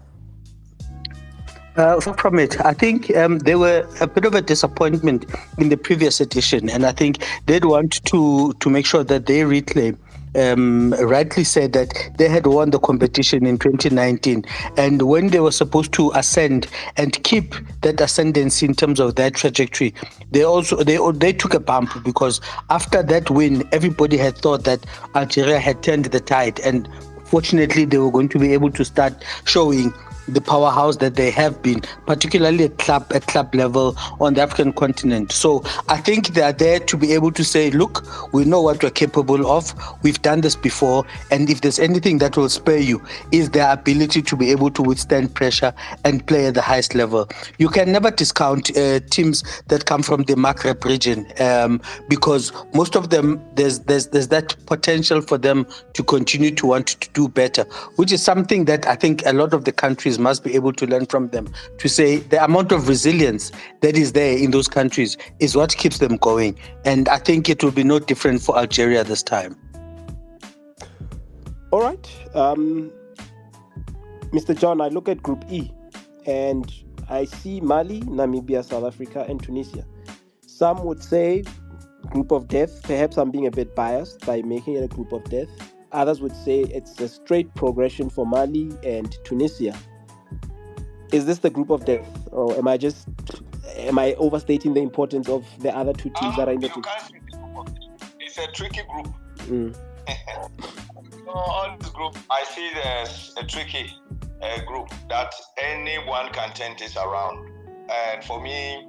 From it, I think they were a bit of a disappointment in the previous edition, and I think they'd want to make sure that they reclaim. Rightly said that they had won the competition in 2019, and when they were supposed to ascend and keep that ascendancy in terms of their trajectory, they took a bump, because after that win, everybody had thought that Algeria had turned the tide, and fortunately they were going to be able to start showing the powerhouse that they have been, particularly at club level on the African continent. So I think they are there to be able to say, look, we know what we're capable of. We've done this before. And if there's anything that will spare you, is their ability to be able to withstand pressure and play at the highest level. You can never discount teams that come from the Maghreb region, because most of them, there's that potential for them to continue to want to do better, which is something that I think a lot of the countries must be able to learn from them, to say the amount of resilience that is there in those countries is what keeps them going. And I think it will be no different for Algeria this time. All right. Mr. John, I look at Group E and I see Mali, Namibia, South Africa, and Tunisia. Some would say group of death. Perhaps I'm being a bit biased by making it a group of death. Others would say it's a straight progression for Mali and Tunisia. Is this the group of death, or am I overstating the importance of the other two teams that are in the group? It's a tricky group. On this group, I see there's a tricky group that anyone can turn this around. And for me,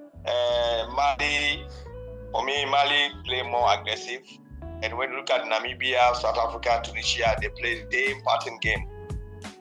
Mali play more aggressive. And when you look at Namibia, South Africa, Tunisia, they play the same pattern game.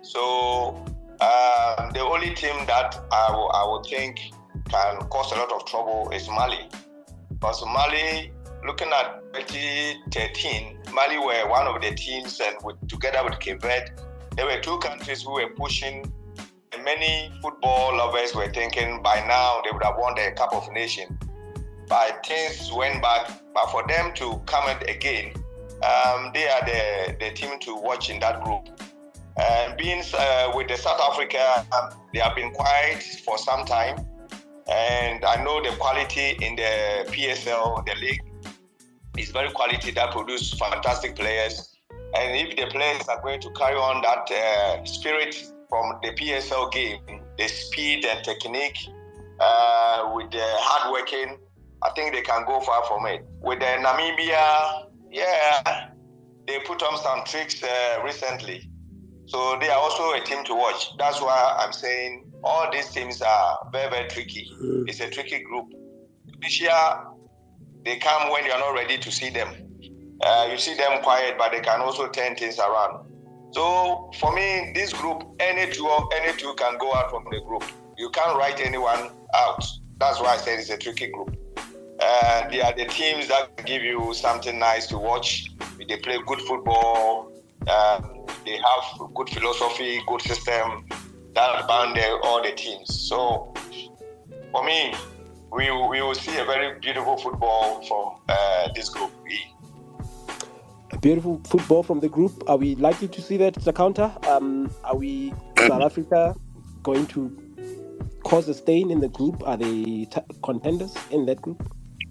So the only team that I would think can cause a lot of trouble is Mali. Because Mali, looking at 2013, Mali were one of the teams, and together with Cape Verde, there were two countries who were pushing. And many football lovers were thinking by now they would have won the Cup of Nations. But things went back. But for them to come again, they are the team to watch in that group. Being with the South Africa, they have been quiet for some time. And I know the quality in the PSL, the league, is very quality that produce fantastic players. And if the players are going to carry on that spirit from the PSL game, the speed and technique, with the hard working, I think they can go far from it. With the Namibia, they put on some tricks recently. So they are also a team to watch. That's why I'm saying all these teams are very, very tricky. It's a tricky group. Tunisia, they come when you're not ready to see them. You see them quiet, but they can also turn things around. So for me, this group, any two can go out from the group. You can't write anyone out. That's why I said it's a tricky group. They are the teams that give you something nice to watch. They play good football. They have good philosophy, good system that bound all the teams. So for me, we will see a very beautiful football from this group E. Beautiful football from the group. Are we likely to see that, Zakanta? Are we, South Africa, going to cause a stain in the group? Are they contenders in that group?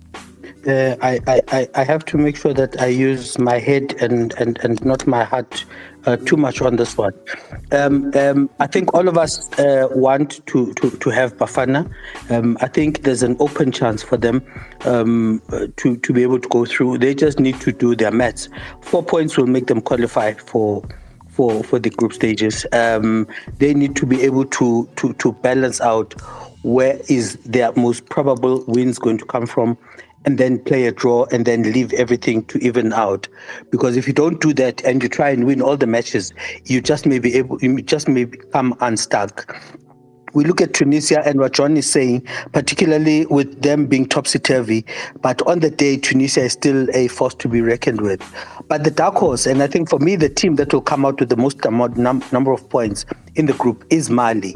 I have to make sure that I use my head and not my heart too much on this one. I think all of us want to have Bafana. I think there's an open chance for them to be able to go through. They just need to do their maths. 4 points will make them qualify for the group stages. They need to be able to balance out where is their most probable wins going to come from, and then play a draw and then leave everything to even out. Because if you don't do that and you try and win all the matches, you just may become unstuck. We look at Tunisia and what John is saying, particularly with them being topsy-turvy, but on the day, Tunisia is still a force to be reckoned with. But the dark horse, and I think for me, the team that will come out with the most number of points in the group is Mali.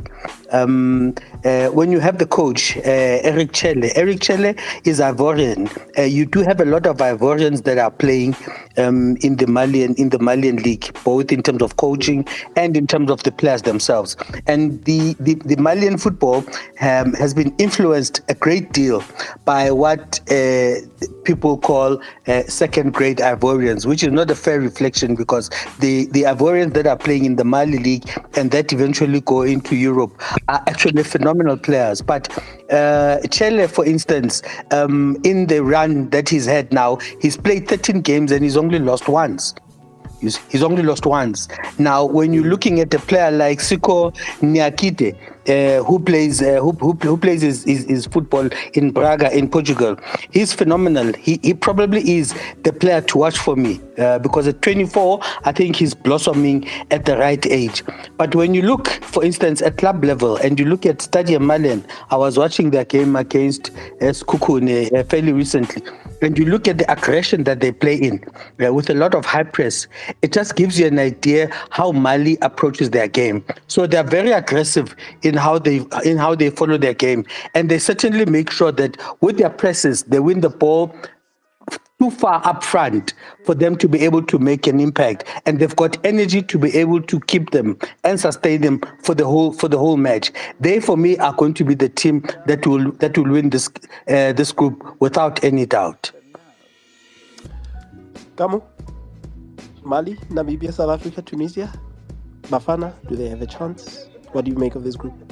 When you have the coach, Eric Chelle is Ivorian. You do have a lot of Ivorians that are playing in the Malian league, both in terms of coaching and in terms of the players themselves. And the Malian football has been influenced a great deal by what people call second-grade Ivorians, which is not a fair reflection, because the Ivorians that are playing in the Mali league and that eventually go into Europe are actually phenomenal players. But Chelle, for instance, in the run that he's had now, he's played 13 games and he's only lost once. He's only lost once. Now, when you're looking at a player like Siko Niakite, who plays his football in Braga in Portugal, he's phenomenal. He probably is the player to watch for me because at 24, I think he's blossoming at the right age. But when you look, for instance, at club level and you look at Stade Malien, I was watching their game against Sekhukhune fairly recently, and you look at the aggression that they play in with a lot of high press, it just gives you an idea how Mali approaches their game. So they're very aggressive in how they follow their game, and they certainly make sure that with their presses they win the ball too far up front for them to be able to make an impact, and they've got energy to be able to keep them and sustain them for the whole match. They, for me, are going to be the team that will win this group without any doubt. Kamo, Mali, Namibia, South Africa, Tunisia, Bafana, do they have a chance? What do you make of this group?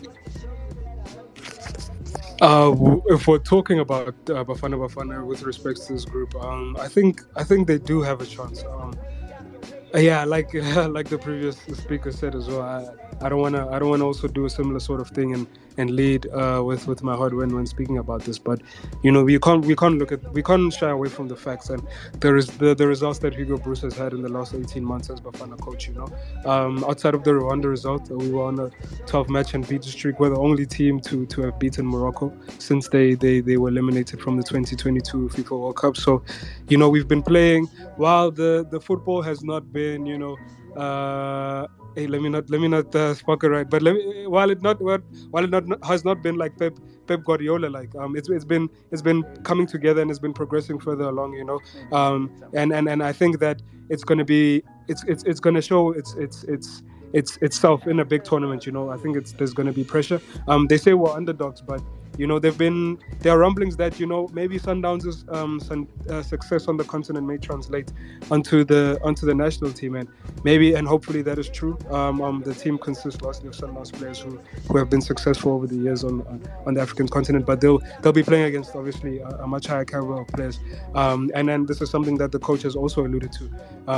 If we're talking about Bafana with respect to this group, I think they do have a chance. Like the previous speaker said as well, I don't wanna also do a similar sort of thing and lead with my heart when speaking about this. But we can't shy away from the facts, and there is the results that Hugo Broos has had in the last 18 months as Bafana coach. Outside of the Rwanda result, we were on a 12-match and beat streak. We're the only team to have beaten Morocco since they were eliminated from the 2022 FIFA World Cup. So, we've been playing while the football has not been, hey, let me not spark it right, but while it has not been like Pep Guardiola, like it's been coming together and it's been progressing further along, and I think that it's going to show itself in a big tournament. I think there's going to be pressure. They say we're underdogs, but there are rumblings that maybe Sundowns' success on the continent may translate onto the national team, and hopefully that is true. The team consists largely of Sundowns players who have been successful over the years on the African continent, but they'll be playing against obviously a much higher caliber of players, and then this is something that the coach has also alluded to.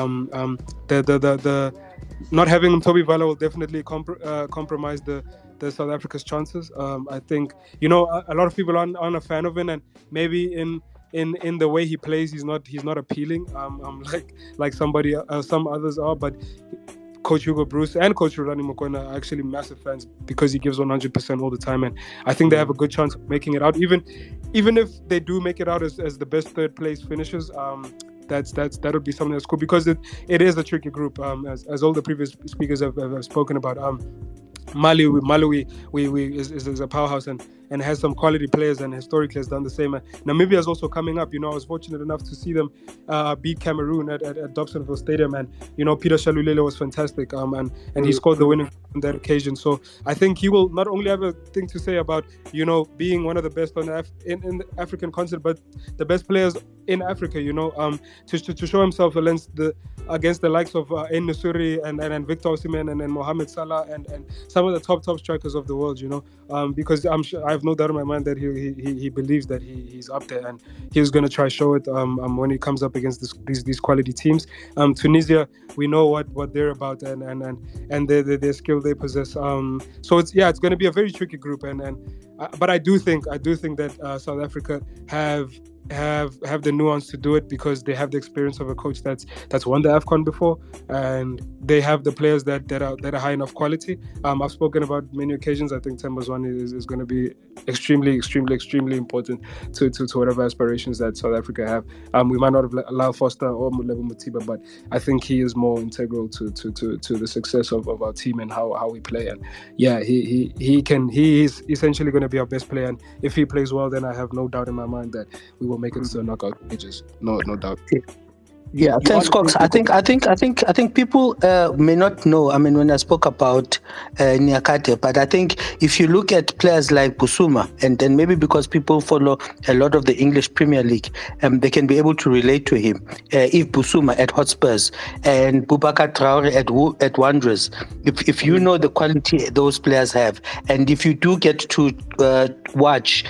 The not having Toby Valla will definitely compromise the South Africa's chances. I think a lot of people aren't a fan of him, and maybe in the way he plays, he's not appealing. Like some others are, but Coach Hugo Broos and Coach Rulani Mokoena are actually massive fans because he gives 100% all the time, and I think they have a good chance of making it out. Even if they do make it out as the best third place finishers, that would be something that's cool, because it is a tricky group, as all the previous speakers have spoken about. Malawi is a powerhouse and has some quality players, and historically has done the same. Namibia is also coming up. I was fortunate enough to see them beat Cameroon at Dobsonville Stadium, and Peter Shalulile was fantastic, and he scored the winning on that occasion. So I think he will not only have a thing to say about being one of the best on in the African continent, but the best players in Africa. To show himself against the likes of En-Nesyri and Victor Osimhen and Mohamed Salah and some of the top strikers of the world. Because I have no doubt in my mind that he believes that he's up there, and he's going to try show it when he comes up against these quality teams. Tunisia, we know what they're about and their skill they possess. So it's going to be a very tricky group, but I do think that South Africa have the nuance to do it, because they have the experience of a coach that's won the AFCON before, and they have the players that are high enough quality. I've spoken about many occasions. I think Themba Zwane is going to be extremely important to whatever aspirations that South Africa have. We might not have allowed Foster or Mulebo Mutiba, but I think he is more integral to the success of our team and how we play. And he is essentially going to be our best player, and if he plays well, then I have no doubt in my mind that we will make it to the knockout stages. No doubt. Yeah, thanks, Cox. I think people may not know. I mean, when I spoke about Niakate, but I think if you look at players like Busuma, and then maybe because people follow a lot of the English Premier League, they can be able to relate to him. If Busuma at Hotspurs and Boubacar Traore at Wanderers, if you know the quality those players have, and if you do get to watch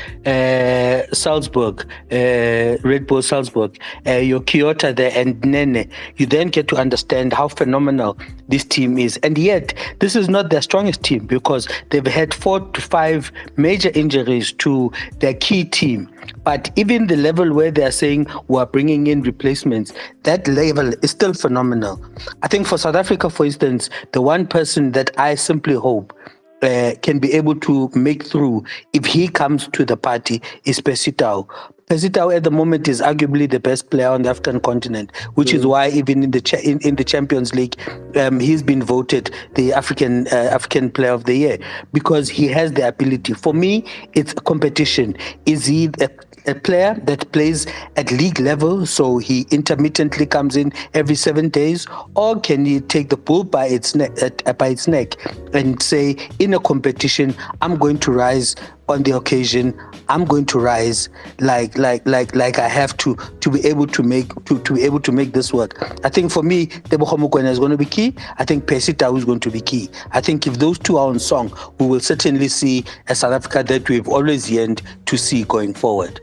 Salzburg, Red Bull Salzburg, your Kyoto there, and Nene, you then get to understand how phenomenal this team is. And yet, this is not their strongest team, because they've had 4 to 5 major injuries to their key team. But even the level where they're saying we're bringing in replacements, that level is still phenomenal. I think for South Africa, for instance, the one person that I simply hope can be able to make through if he comes to the party is Percy Tau. Percy Tau at the moment is arguably the best player on the African continent, which is why even in the Champions League, he's been voted the African Player of the Year, because he has the ability. For me, it's a competition. Is he a player that plays at league level, so he intermittently comes in every 7 days, or can he take the bull by its neck and say, in a competition, I'm going to rise on the occasion. I'm going to rise like I have to be able to make this work. I think for me, Tebogo Mokoena is going to be key. I think Percy Tau is going to be key. I think if those two are on song, we will certainly see a South Africa that we've always yearned to see going forward.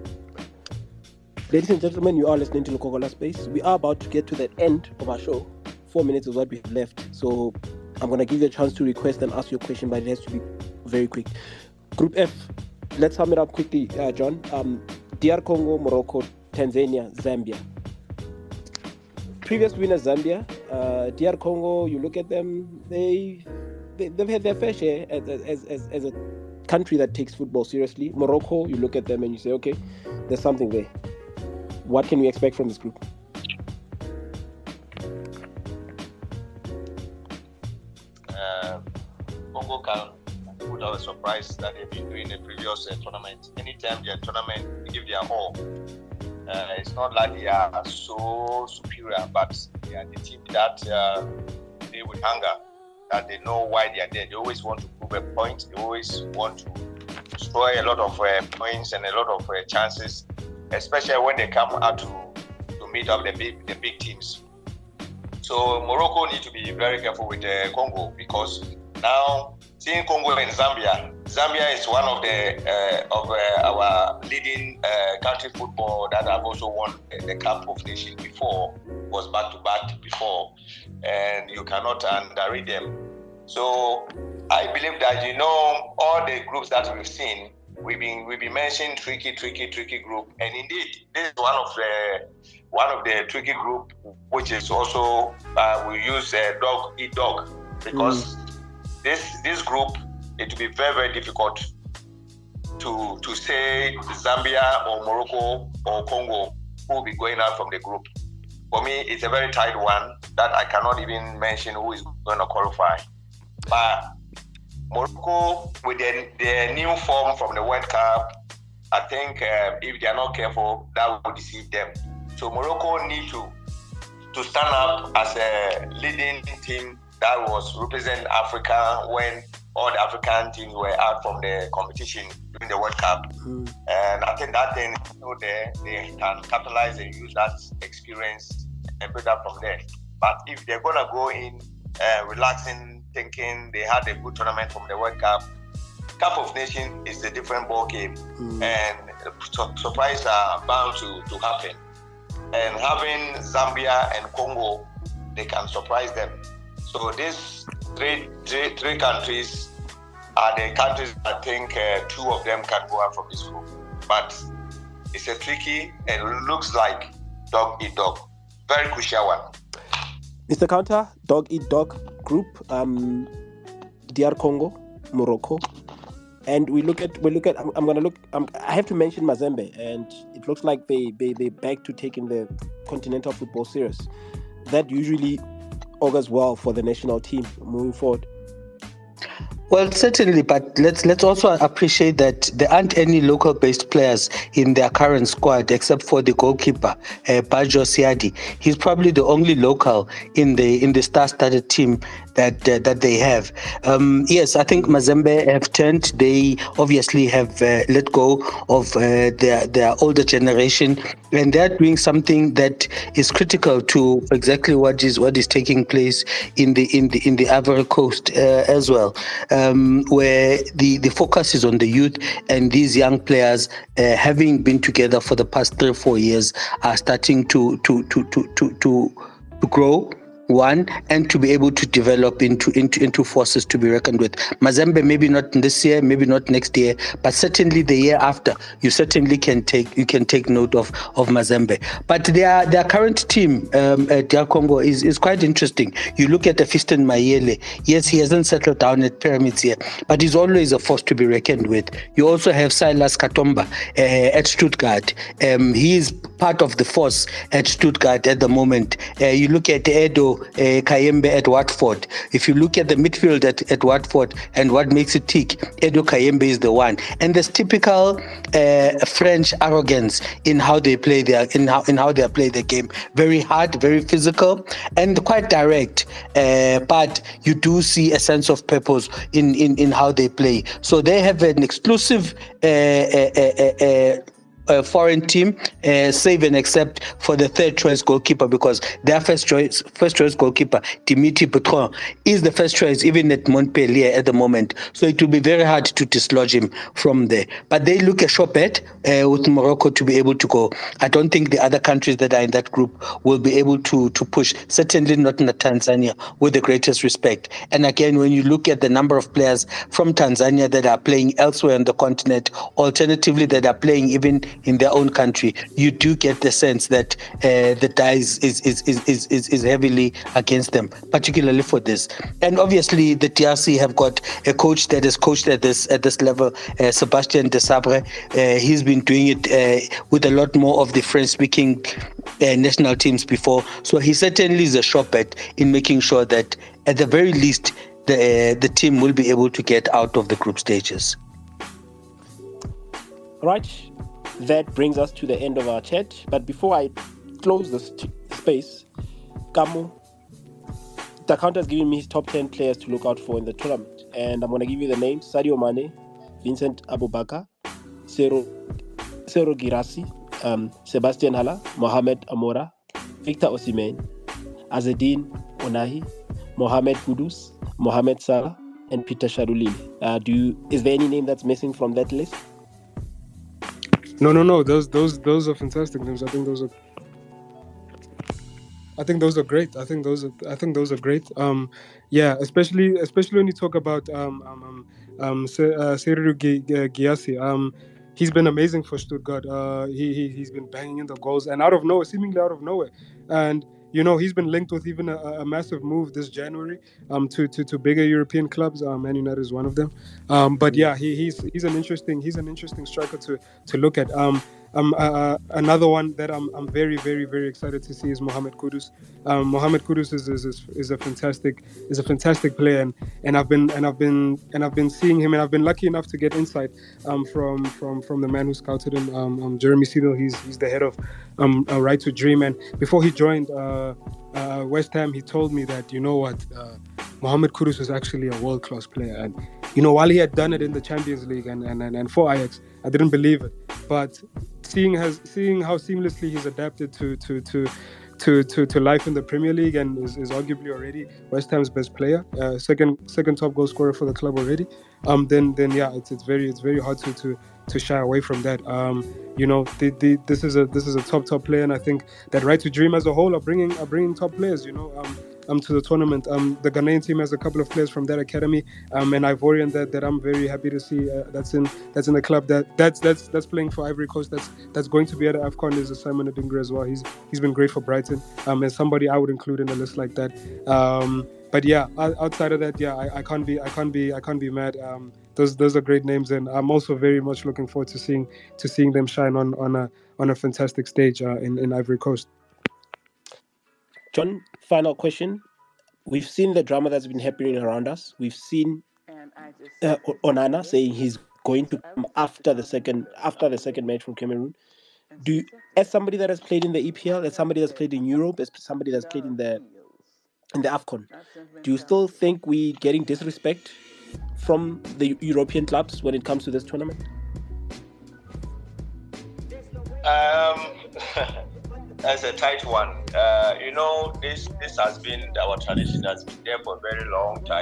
Ladies and gentlemen, you are listening to Lokogola Space. We are about to get to the end of our show. 4 minutes is what we have left. So I'm going to give you a chance to request and ask your question, but it has to be very quick. Group F, let's sum it up quickly, John. DR Congo, Morocco, Tanzania, Zambia. Previous winners, Zambia. DR Congo, you look at them, they've had their fair share as a country that takes football seriously. Morocco, you look at them and you say, okay, there's something there. What can we expect from this group? Congo can put out a surprise that they've been doing the previous tournament. Anytime their tournament, they give their all. It's not like they are so superior, but they are the team that they with hunger, that they know why they are there. They always want to prove a point. They always want to destroy a lot of points and a lot of chances, especially when they come out to meet up the big teams. So Morocco need to be very careful with Congo, because now seeing Congo and Zambia is one of our leading country football that have also won the Cup of Nations before, was back to back before, and you cannot underrate them. So I believe that, all the groups that we've seen, we've been mentioning tricky group, and indeed this is one of the tricky group, which is also we use dog eat dog, because this group, it will be very, very difficult to say Zambia or Morocco or Congo who will be going out from the group. For me, it's a very tight one that I cannot even mention who is going to qualify. But Morocco, with their new form from the World Cup, I think if they are not careful, that will deceive them. So Morocco need to stand up as a leading team that was represent Africa when all the African teams were out from the competition during the World Cup. And I think that thing, they can capitalize and use that experience and build up from there. But if they're going to go in relaxing, thinking they had a good tournament from the World Cup, Cup of Nations is a different ball game, and surprises are bound to happen. And having Zambia and Congo, they can surprise them. So these three countries are the countries I think two of them can go out from this group. But it's a tricky and looks like dog eat dog. Very crucial one. Mr. Counter, dog eat dog group, DR Congo, Morocco. And I have to mention Mazembe, and it looks like they back to taking the continental football serious. That usually augurs well for the national team moving forward. Well, certainly, but let's also appreciate that there aren't any local-based players in their current squad except for the goalkeeper, Bajo Siadi. He's probably the only local in the star-studded team that they have. Yes, I think Mazembe have turned. They obviously have let go of their older generation, and they're doing something that is critical to exactly what is taking place in the Ivory Coast as well. Where the focus is on the youth, and these young players, having been together for the past 3 or 4 years, are starting to grow. One, and to be able to develop into forces to be reckoned with. Mazembe, maybe not this year, maybe not next year, but certainly the year after, you certainly can take note of Mazembe. But their current team, DR Congo, is quite interesting. You look at Fiston Mayele. Yes, he hasn't settled down at Pyramids yet, but he's always a force to be reckoned with. You also have Silas Katomba at Stuttgart. He is part of the force at Stuttgart at the moment. You look at Edo Kayembe at Watford. If you look at the midfield at Watford and what makes it tick, Edo Kayembe is the one. And there's typical French arrogance in how they play their game. Very hard, very physical, and quite direct. But you do see a sense of purpose in how they play. So they have an exclusive foreign team, save and except for the third choice goalkeeper, because their first choice goalkeeper, Dimitri Payet, is the first choice even at Montpellier at the moment. So it will be very hard to dislodge him from there. But they look a sure bet with Morocco to be able to go. I don't think the other countries that are in that group will be able to push. Certainly not in Tanzania, with the greatest respect. And again, when you look at the number of players from Tanzania that are playing elsewhere on the continent, alternatively that are playing even in their own country, you do get the sense that the dice is heavily against them, particularly for this. And obviously, the DRC have got a coach that has coached at this level, Sebastian Desabre. He's been doing it with a lot more of the French-speaking national teams before. So he certainly is a sure bet in making sure that, at the very least, the team will be able to get out of the group stages. Right. That brings us to the end of our chat. But before I close this space, Kamu, the account has given me his top 10 players to look out for in the tournament. And I'm going to give you the names: Sadio Mane, Vincent Abubakar, Sero Girassi, Sebastian Haller, Mohamed Amora, Victor Osimhen, Azedine Onahi, Mohamed Kudus, Mohamed Salah, and Peter Sharulile. Is there any name that's missing from that list? No. Those are fantastic names. I think those are great. I think those are great. Yeah, especially when you talk about Serhou Guirassy. He's been amazing for Stuttgart. He's been banging in the goals, and seemingly out of nowhere. And he's been linked with even a massive move this January to bigger European clubs. Man United is one of them. But yeah, he's an interesting striker to look at. Another one that I'm very, very, very excited to see is Mohamed Kudus. Mohamed Kudus is a fantastic player, and I've been seeing him, and I've been lucky enough to get insight from the man who scouted him, Jeremy Seedle. He's the head of Right to Dream, and before he joined West Ham, he told me that Mohamed Kudus was actually a world-class player, and while he had done it in the Champions League and for Ajax, I didn't believe it, but seeing how seamlessly he's adapted to life in the Premier League, and is arguably already West Ham's best player, second top goal scorer for the club already. Then yeah, it's very hard to shy away from that. This is a top player, and I think that Right to Dream as a whole are bringing top players. To the tournament. The Ghanaian team has a couple of players from that academy, and Ivorian that I'm very happy to see that's in the club that's playing for Ivory Coast. That's going to be at the AFCON is Simon Adingra as well. He's been great for Brighton, and somebody I would include in a list like that. But yeah, outside of that, yeah, I can't be mad. Those are great names, and I'm also very much looking forward to seeing them shine on a fantastic stage in Ivory Coast. John, final question. We've seen the drama that's been happening around us. We've seen Onana saying he's going to come after the second match from Cameroon. As somebody that has played in the EPL, as somebody that's played in Europe, as somebody that's played in the AFCON, do you still think we're getting disrespect from the European clubs when it comes to this tournament? That's a tight one. This has been our tradition. Has been there for a very long time.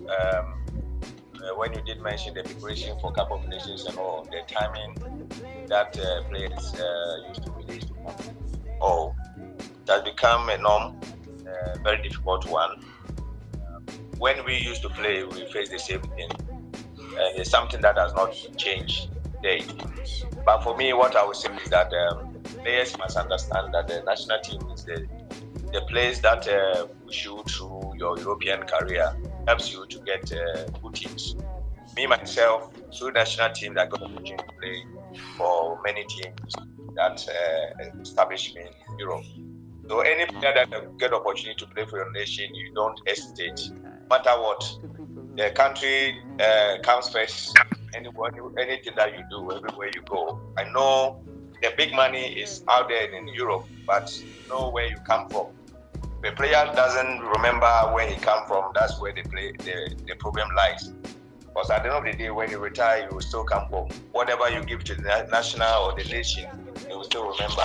When you did mention the preparation for Cup of Nations and all, the timing that players used to release to come. Oh, that's become a norm, very difficult one. When we used to play, we faced the same thing. And it's something that has not changed today. But for me, what I would say is that players must understand that the national team is the place that push you through your European career, helps you to get good teams. Me, myself, through national team, I got the opportunity to play for many teams that established me in Europe. So any player that get opportunity to play for your nation, you don't hesitate. No matter what, the country comes first. Anything that you do, everywhere you go. I know the big money is out there in Europe, but you know where you come from. The player doesn't remember where he come from. That's where the problem lies. Because at the end of the day, when you retire, you will still come home. Whatever you give to the national or the nation, you will still remember.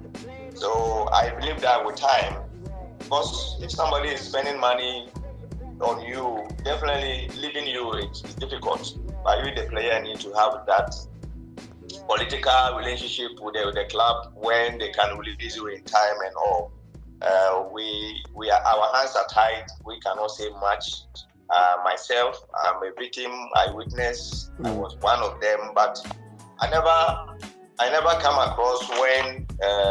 So I believe that with time, because if somebody is spending money on you, definitely leaving you is difficult. But you, the player, need to have that political relationship with the club when they can release you in time and all. We are, our hands are tied. We cannot say much. Myself, I'm a victim. I witnessed. I was one of them, but I never come across when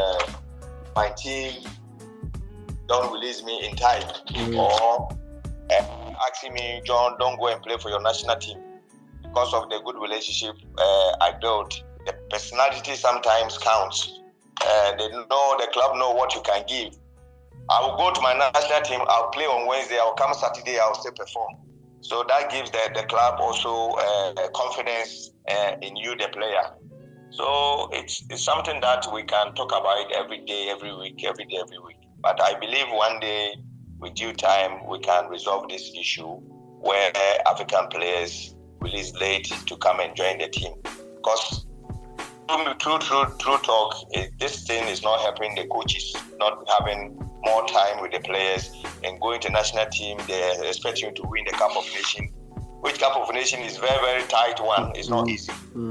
my team don't release me in time or asking me, John, don't go and play for your national team. Because of the good relationship I built, the personality sometimes counts. The club know what you can give. I will go to my national team, I'll play on Wednesday, I'll come Saturday, I'll still perform. So that gives the club also confidence in you, the player. So it's something that we can talk about every day, every week. But I believe one day, with due time, we can resolve this issue where African players release late to come and join the team. Because true talk, this thing is not helping the coaches, not having more time with the players and going to national team. They expect you to win the Cup of Nations, which Cup of Nations is very, very tight one. It's not easy.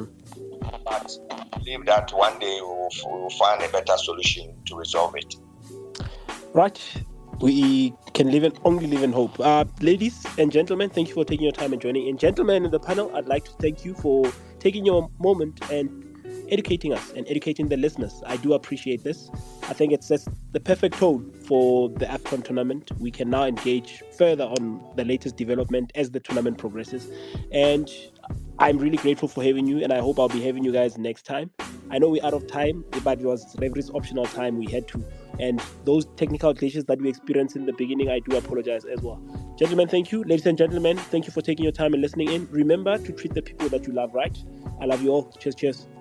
But I believe that one day we'll find a better solution to resolve it. Right. We can only live in hope. Ladies and gentlemen, thank you for taking your time and joining in. Gentlemen in the panel, I'd like to thank you for taking your moment and educating us and educating the listeners. I do appreciate this. I think it sets the perfect tone for the AFCON tournament. We can now engage further on the latest development as the tournament progresses. And I'm really grateful for having you, and I hope I'll be having you guys next time. I know we're out of time, but it was referee's optional time we had to. And those technical glitches that we experienced in the beginning, I do apologize as well. Gentlemen, thank you. Ladies and gentlemen, thank you for taking your time and listening in. Remember to treat the people that you love right. I love you all. Cheers.